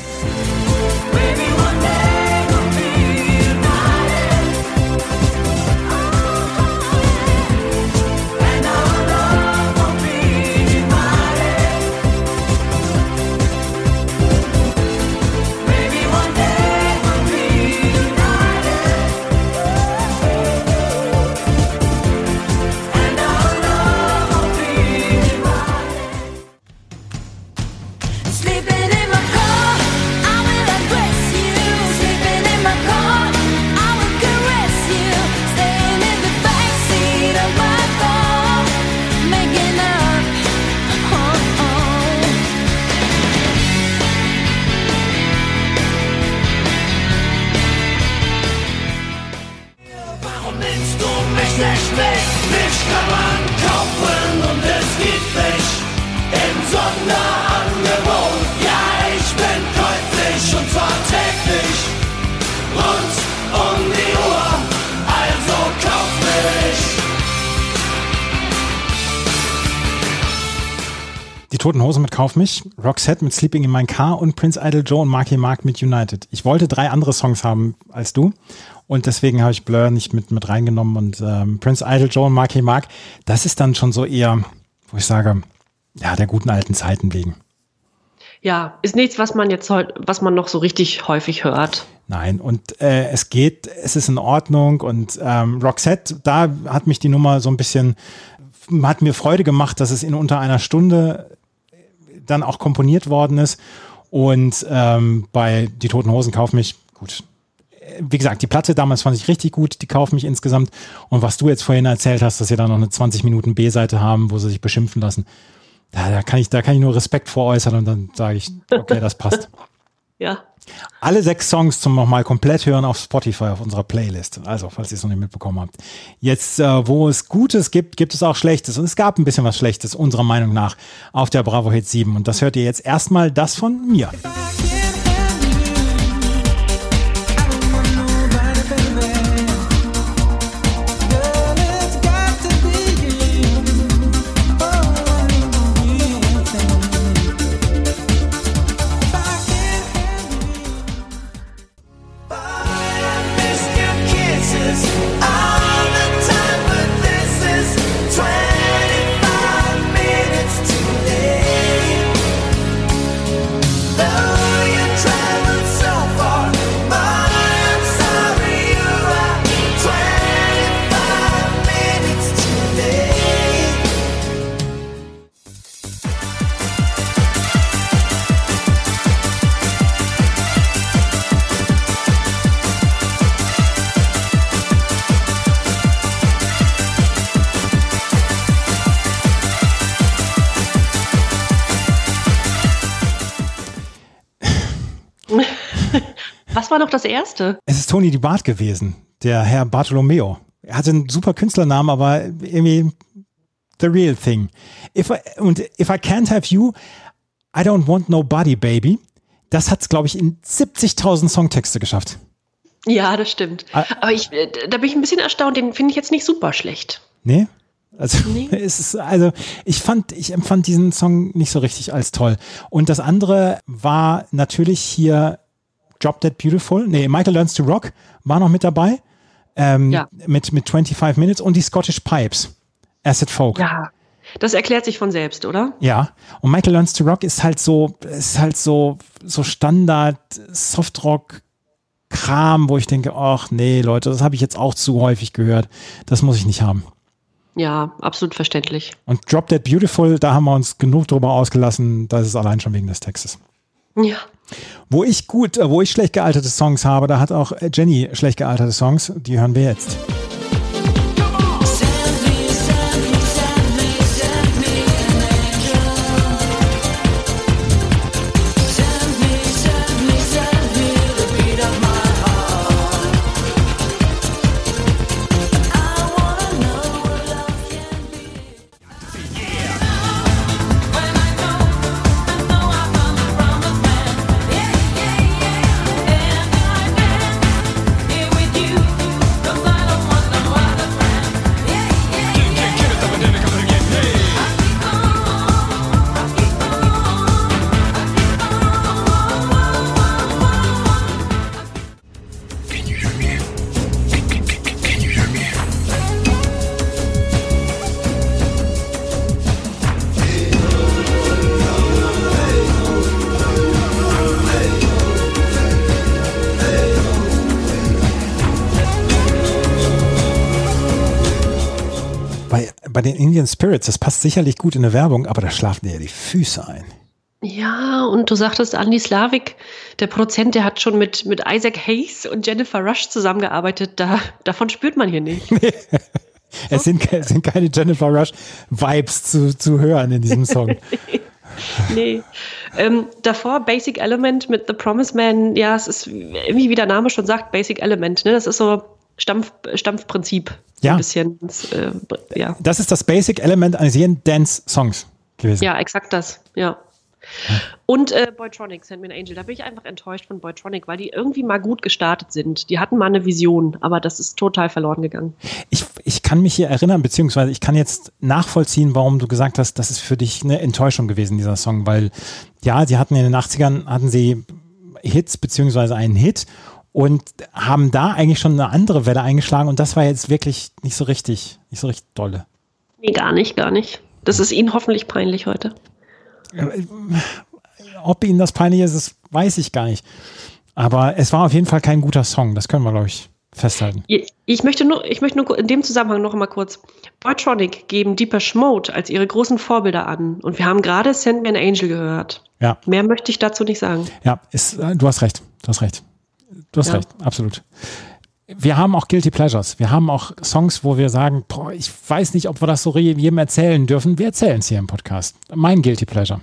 Toten Hosen mit Kauf mich, Roxette mit Sleeping in My Car und Prince Idol Joe und Marky Mark mit United. Ich wollte 3 andere Songs haben als du und deswegen habe ich Blur nicht mit reingenommen und Prince Idol Joe und Marky Mark, das ist dann schon so eher, wo ich sage, ja, der guten alten Zeiten wegen. Ja, ist nichts, was man noch so richtig häufig hört. Nein, und es ist in Ordnung und Roxette, da hat mich die Nummer so ein bisschen, hat mir Freude gemacht, dass es in unter einer Stunde dann auch komponiert worden ist und bei Die Toten Hosen Kauf mich, gut, wie gesagt, die Platte damals fand ich richtig gut, die kauft mich insgesamt. Und was du jetzt vorhin erzählt hast, dass sie da noch eine 20 Minuten B-Seite haben, wo sie sich beschimpfen lassen, da kann ich nur Respekt vor äußern und dann sage ich, okay, das passt. Ja. Alle 6 Songs zum nochmal komplett hören auf Spotify, auf unserer Playlist. Also, falls ihr es noch nicht mitbekommen habt. Jetzt, wo es Gutes gibt, gibt es auch Schlechtes. Und es gab ein bisschen was Schlechtes, unserer Meinung nach, auf der Bravo Hit 7. Und das hört ihr jetzt erstmal das von mir. Was war noch das erste? Es ist Tony Di Bart gewesen, der Herr Bartolomeo. Er hatte einen super Künstlernamen, aber irgendwie the real thing. If I can't have you, I don't want nobody, baby. Das hat es, glaube ich, in 70.000 Songtexte geschafft. Ja, das stimmt. Aber da bin ich ein bisschen erstaunt, den finde ich jetzt nicht super schlecht. Nee? Also, ich empfand diesen Song nicht so richtig als toll. Und das andere war natürlich hier Drop Dead Beautiful. Nee, Michael Learns to Rock war noch mit dabei. Mit 25 Minutes und die Scottish Pipes. Acid Folk. Ja, das erklärt sich von selbst, oder? Ja, und Michael Learns to Rock ist halt so Standard Softrock Kram, wo ich denke, ach nee, Leute, das habe ich jetzt auch zu häufig gehört. Das muss ich nicht haben. Ja, absolut verständlich. Und Drop Dead Beautiful, da haben wir uns genug drüber ausgelassen, das ist allein schon wegen des Textes. Ja. Wo ich schlecht gealterte Songs habe, da hat auch Jenny schlecht gealterte Songs, die hören wir jetzt. Bei den Indian Spirits, das passt sicherlich gut in eine Werbung, aber da schlafen dir ja die Füße ein. Ja, und du sagtest, Andy Slavik, der Produzent, der hat schon mit Isaac Hayes und Jennifer Rush zusammengearbeitet. Davon spürt man hier nicht. Es sind keine Jennifer Rush-Vibes zu hören in diesem Song. Nee. Davor Basic Element mit The Promised Man. Ja, es ist, wie der Name schon sagt, Basic Element. Ne? Das ist so Stampfprinzip. Ja. Ein bisschen, ja. Das ist das Basic Element eines jeden Dance-Songs gewesen. Ja, exakt das, ja. Und Boytronic, Send Me an Angel, da bin ich einfach enttäuscht von Boytronic, weil die irgendwie mal gut gestartet sind. Die hatten mal eine Vision, aber das ist total verloren gegangen. Ich kann mich hier erinnern, beziehungsweise ich kann jetzt nachvollziehen, warum du gesagt hast, das ist für dich eine Enttäuschung gewesen, dieser Song, weil ja, sie hatten in den 80ern, Hits, beziehungsweise einen Hit und haben da eigentlich schon eine andere Welle eingeschlagen und das war jetzt wirklich nicht so richtig dolle. Nee, gar nicht. Das ist Ihnen hoffentlich peinlich heute. Ob Ihnen das peinlich ist, das weiß ich gar nicht. Aber es war auf jeden Fall kein guter Song, das können wir, glaube ich, festhalten. Ich möchte nur in dem Zusammenhang noch mal kurz, Boytronic geben Depeche Mode als ihre großen Vorbilder an und wir haben gerade Send Me an Angel gehört. Ja. Mehr möchte ich dazu nicht sagen. Ja, du hast recht. Du hast recht, absolut. Wir haben auch Guilty Pleasures. Wir haben auch Songs, wo wir sagen, boah, ich weiß nicht, ob wir das so jedem erzählen dürfen. Wir erzählen es hier im Podcast. Mein Guilty Pleasure.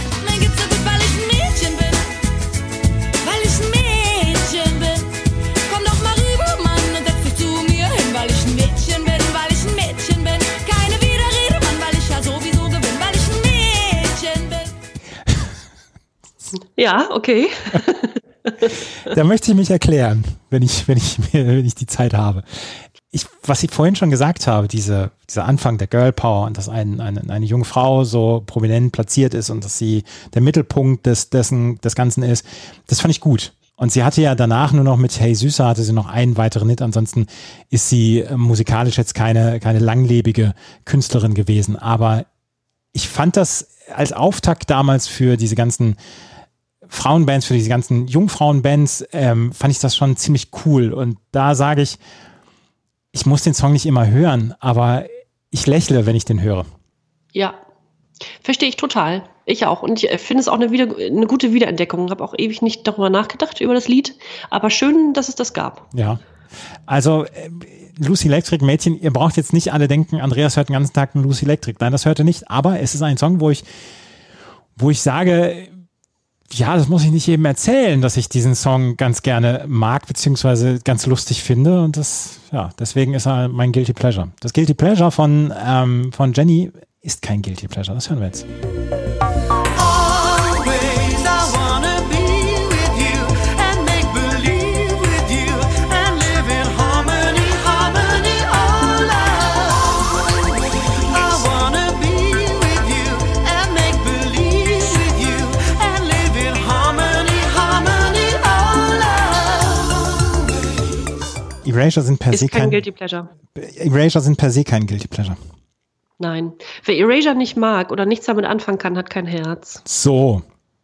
Ja, okay. Da möchte ich mich erklären, wenn ich die Zeit habe. Was ich vorhin schon gesagt habe, dieser Anfang der Girl Power und dass eine junge Frau so prominent platziert ist und dass sie der Mittelpunkt des Ganzen ist, das fand ich gut. Und sie hatte ja danach nur noch mit Hey Süßer hatte sie noch einen weiteren Hit, ansonsten ist sie musikalisch jetzt keine langlebige Künstlerin gewesen. Aber ich fand das als Auftakt damals für diese ganzen Frauenbands, für diese ganzen Jungfrauenbands, fand ich das schon ziemlich cool. Und da sage ich muss den Song nicht immer hören, aber ich lächle, wenn ich den höre. Ja, verstehe ich total. Ich auch. Und ich finde es auch eine gute Wiederentdeckung. Habe auch ewig nicht darüber nachgedacht, über das Lied. Aber schön, dass es das gab. Ja, also Lucy Electric, Mädchen, ihr braucht jetzt nicht alle denken, Andreas hört den ganzen Tag einen Lucy Electric. Nein, das hört er nicht. Aber es ist ein Song, wo ich sage, ja, das muss ich nicht jedem erzählen, dass ich diesen Song ganz gerne mag, beziehungsweise ganz lustig finde. Und deswegen ist er mein Guilty Pleasure. Das Guilty Pleasure von Jenny ist kein Guilty Pleasure. Das hören wir jetzt. Erasure sind per se kein Guilty Pleasure. Erasure sind per se kein Guilty Pleasure. Nein. Wer Erasure nicht mag oder nichts damit anfangen kann, hat kein Herz. So.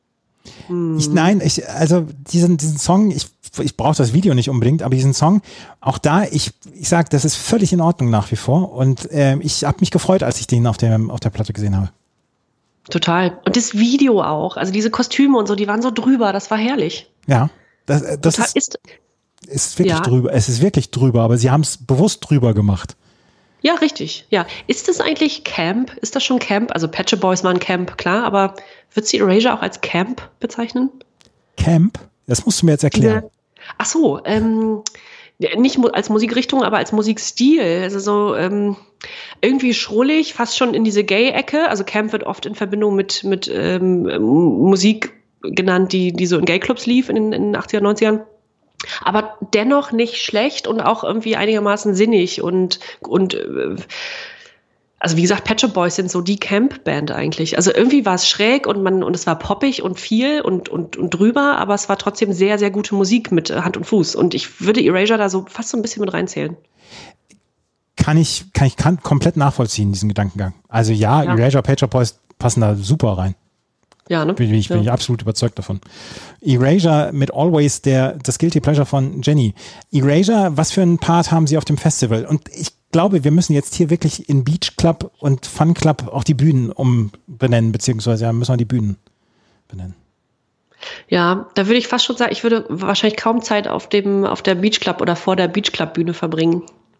Also diesen Song, ich brauche das Video nicht unbedingt, aber diesen Song, auch da, ich sage, das ist völlig in Ordnung nach wie vor. Und ich habe mich gefreut, als ich den auf der Platte gesehen habe. Total. Und das Video auch. Also diese Kostüme und so, die waren so drüber. Das war herrlich. Ja. Das ist wirklich drüber. Es ist wirklich drüber, aber sie haben es bewusst drüber gemacht. Ja, richtig. Ja. Ist das eigentlich Camp? Ist das schon Camp? Also Pet Shop Boys waren Camp, klar, aber wird sie Erasure auch als Camp bezeichnen? Camp? Das musst du mir jetzt erklären. Ach so, nicht als Musikrichtung, aber als Musikstil. Also so irgendwie schrullig, fast schon in diese Gay-Ecke. Also Camp wird oft in Verbindung mit Musik genannt, die so in Gay-Clubs lief in den 80er, 90ern. Aber dennoch nicht schlecht und auch irgendwie einigermaßen sinnig und also wie gesagt, Pet Shop Boys sind so die Camp-Band eigentlich. Also irgendwie war es schräg und es war poppig und viel und drüber, aber es war trotzdem sehr, sehr gute Musik mit Hand und Fuß. Und ich würde Erasure da so fast so ein bisschen mit reinzählen. Kann ich komplett nachvollziehen, diesen Gedankengang. Also ja. Erasure, Pet Shop Boys passen da super rein. Ja, ne? Bin ich absolut überzeugt davon. Erasure mit Always, das Guilty Pleasure von Jenny. Erasure, was für einen Part haben sie auf dem Festival? Und ich glaube, wir müssen jetzt hier wirklich in Beach Club und Fun Club auch die Bühnen umbenennen, beziehungsweise müssen wir die Bühnen benennen. Ja, da würde ich fast schon sagen, ich würde wahrscheinlich kaum Zeit auf der Beach Club oder vor der Beach Club Bühne verbringen.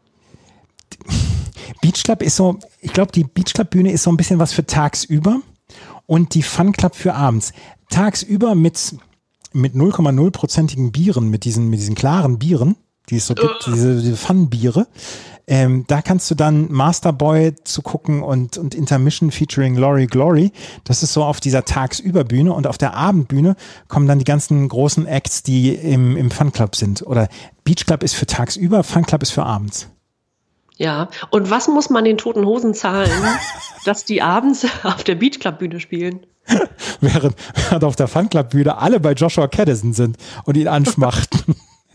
Beach Club ist so, ich glaube, die Beach Club Bühne ist so ein bisschen was für tagsüber. Und die Fun Club für abends. Tagsüber mit 0,0%igen Bieren, mit diesen klaren Bieren, die es so gibt, diese Fun-Biere. Da kannst du dann Masterboy zu gucken und Intermission featuring Lori Glory. Das ist so auf dieser Tagsüberbühne. Und auf der Abendbühne kommen dann die ganzen großen Acts, die im Fun Club sind. Oder Beach Club ist für tagsüber, Fun Club ist für abends. Ja, und was muss man den Toten Hosen zahlen, dass die abends auf der Beach Club Bühne spielen? Während auf der Fun Club Bühne alle bei Joshua Caddison sind und ihn anschmachten.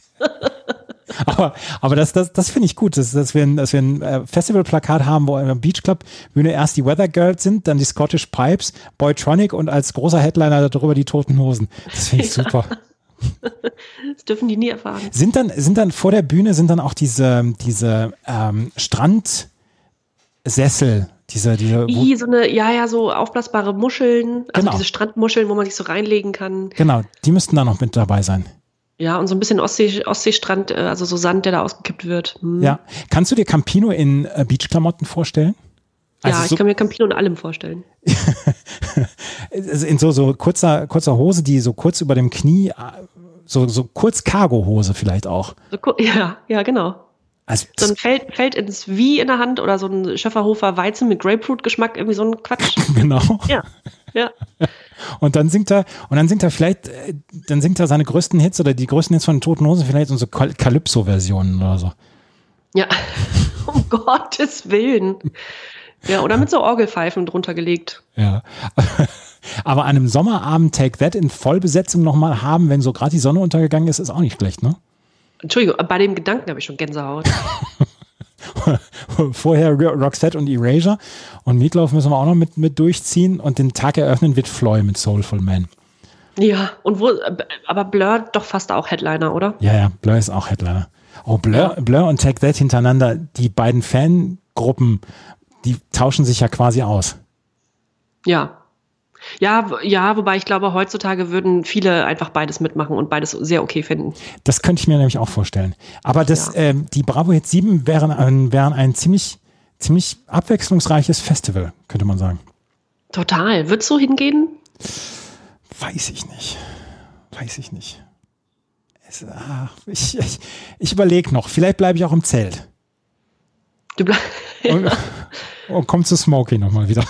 aber das finde ich gut, dass wir ein Festivalplakat haben, wo in der Beach Club Bühne erst die Weather Girls sind, dann die Scottish Pipes, Boytronic und als großer Headliner darüber die Toten Hosen. Das finde ich super. Das dürfen die nie erfahren. Sind dann vor der Bühne auch diese Strandsessel, so aufblasbare Muscheln, also diese Strandmuscheln, wo man sich so reinlegen kann. Genau, die müssten da noch mit dabei sein. Ja, und so ein bisschen Ostseestrand, also so Sand, der da ausgekippt wird. Ja. Kannst du dir Campino in Beachklamotten vorstellen? Also ja, ich kann mir Campino in allem vorstellen. In so kurzer Hose, die so kurz über dem Knie, so kurz Cargo-Hose vielleicht auch. Ja, genau. Also, so ein Feld ins Wie in der Hand oder so ein Schöfferhofer Weizen mit Grapefruit-Geschmack, irgendwie so ein Quatsch. Genau. Ja. Und dann singt er vielleicht, seine größten Hits oder die größten Hits von den Toten Hosen vielleicht so Calypso-Versionen oder so. Ja, um Gottes Willen. Ja, oder mit so Orgelpfeifen drunter gelegt. Ja. Aber an einem Sommerabend Take That in Vollbesetzung nochmal haben, wenn so gerade die Sonne untergegangen ist, ist auch nicht schlecht, ne? Entschuldigung, bei dem Gedanken habe ich schon Gänsehaut. Vorher Roxette und Erasure und Meatloaf müssen wir auch noch mit durchziehen und den Tag eröffnen wird Floyd mit Soulful Man. Ja, aber Blur doch fast auch Headliner, oder? Ja, Blur ist auch Headliner. Oh, Blur und Take That hintereinander, die beiden Fangruppen, die tauschen sich ja quasi aus. Ja, wobei ich glaube, heutzutage würden viele einfach beides mitmachen und beides sehr okay finden. Das könnte ich mir nämlich auch vorstellen. Aber die Bravo Hits 7 wären ein ziemlich abwechslungsreiches Festival, könnte man sagen. Total. Würdest du hingehen? Weiß ich nicht. Ich überlege noch. Vielleicht bleibe ich auch im Zelt. Und komm zu Smokey nochmal wieder.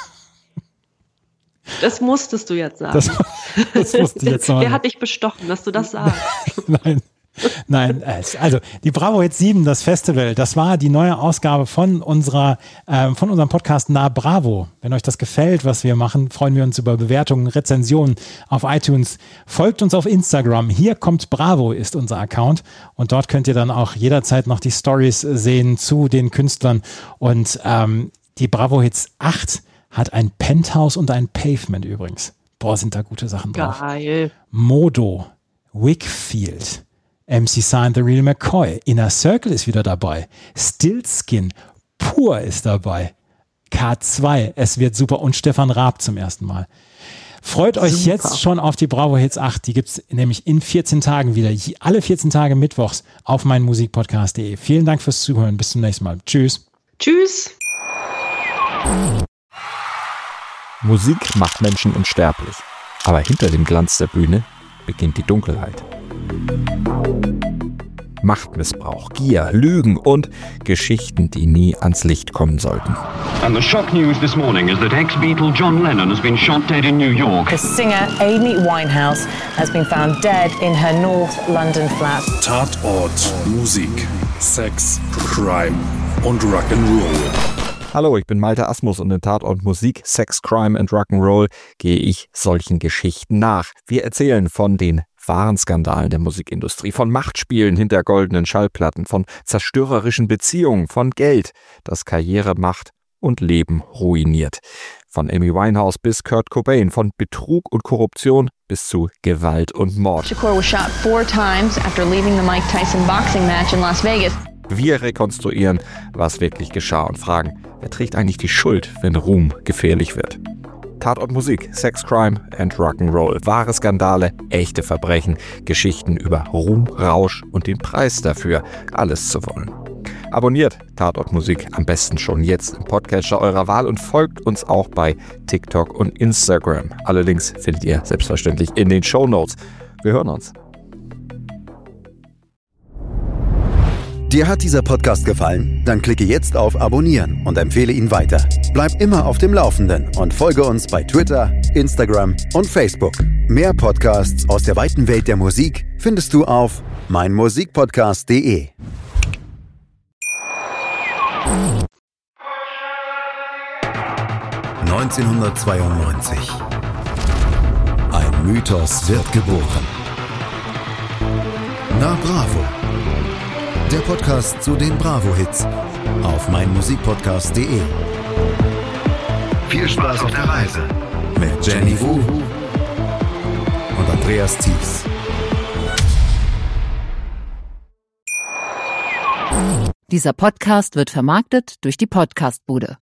Das musstest du jetzt sagen. Das musste ich jetzt sagen. Wer hat dich bestochen, dass du das sagst? Nein. Also die Bravo Hits 7, das Festival, das war die neue Ausgabe von unserem Podcast Na Bravo. Wenn euch das gefällt, was wir machen, freuen wir uns über Bewertungen, Rezensionen auf iTunes. Folgt uns auf Instagram. Hier kommt Bravo ist unser Account und dort könnt ihr dann auch jederzeit noch die Stories sehen zu den Künstlern. Und die Bravo Hits 8 hat ein Penthouse und ein Pavement übrigens. Boah, sind da gute Sachen drauf. Geil. Modo, Wickfield, MC Sign, The Real McCoy, Inner Circle ist wieder dabei, Stillskin, Pur ist dabei, K2, es wird super und Stefan Raab zum ersten Mal. Freut euch jetzt schon auf die Bravo Hits 8, die gibt es nämlich in 14 Tagen wieder, alle 14 Tage mittwochs auf meinmusikpodcast.de. Vielen Dank fürs Zuhören, bis zum nächsten Mal. Tschüss. Tschüss. Musik macht Menschen unsterblich, aber hinter dem Glanz der Bühne beginnt die Dunkelheit. Machtmissbrauch, Gier, Lügen und Geschichten, die nie ans Licht kommen sollten. And the shock news this morning is that ex-Beatle John Lennon has been shot dead in New York. The singer Amy Winehouse has been found dead in her North London flat. Tatort, Musik, Sex, Crime und Rock'n'Roll. Hallo, ich bin Malte Asmus und in Tatort Musik, Sex, Crime and Rock'n'Roll gehe ich solchen Geschichten nach. Wir erzählen von den wahren Skandalen der Musikindustrie, von Machtspielen hinter goldenen Schallplatten, von zerstörerischen Beziehungen, von Geld, das Karriere macht und Leben ruiniert. Von Amy Winehouse bis Kurt Cobain, von Betrug und Korruption bis zu Gewalt und Mord. Shakur was shot 4 times after leaving the Mike Tyson boxing match in Las Vegas. Wir rekonstruieren, was wirklich geschah und fragen, wer trägt eigentlich die Schuld, wenn Ruhm gefährlich wird? Tatort Musik, Sex, Crime and Rock'n'Roll. Wahre Skandale, echte Verbrechen, Geschichten über Ruhm, Rausch und den Preis dafür, alles zu wollen. Abonniert Tatort Musik am besten schon jetzt im Podcatcher eurer Wahl und folgt uns auch bei TikTok und Instagram. Alle Links findet ihr selbstverständlich in den Shownotes. Wir hören uns. Dir hat dieser Podcast gefallen? Dann klicke jetzt auf Abonnieren und empfehle ihn weiter. Bleib immer auf dem Laufenden und folge uns bei Twitter, Instagram und Facebook. Mehr Podcasts aus der weiten Welt der Musik findest du auf meinmusikpodcast.de. (1992) Ein Mythos wird geboren. Na Bravo. Der Podcast zu den Bravo-Hits auf meinmusikpodcast.de. Viel Spaß auf der Reise mit Jenny Wu und Andreas Thies. Dieser Podcast wird vermarktet durch die Podcastbude.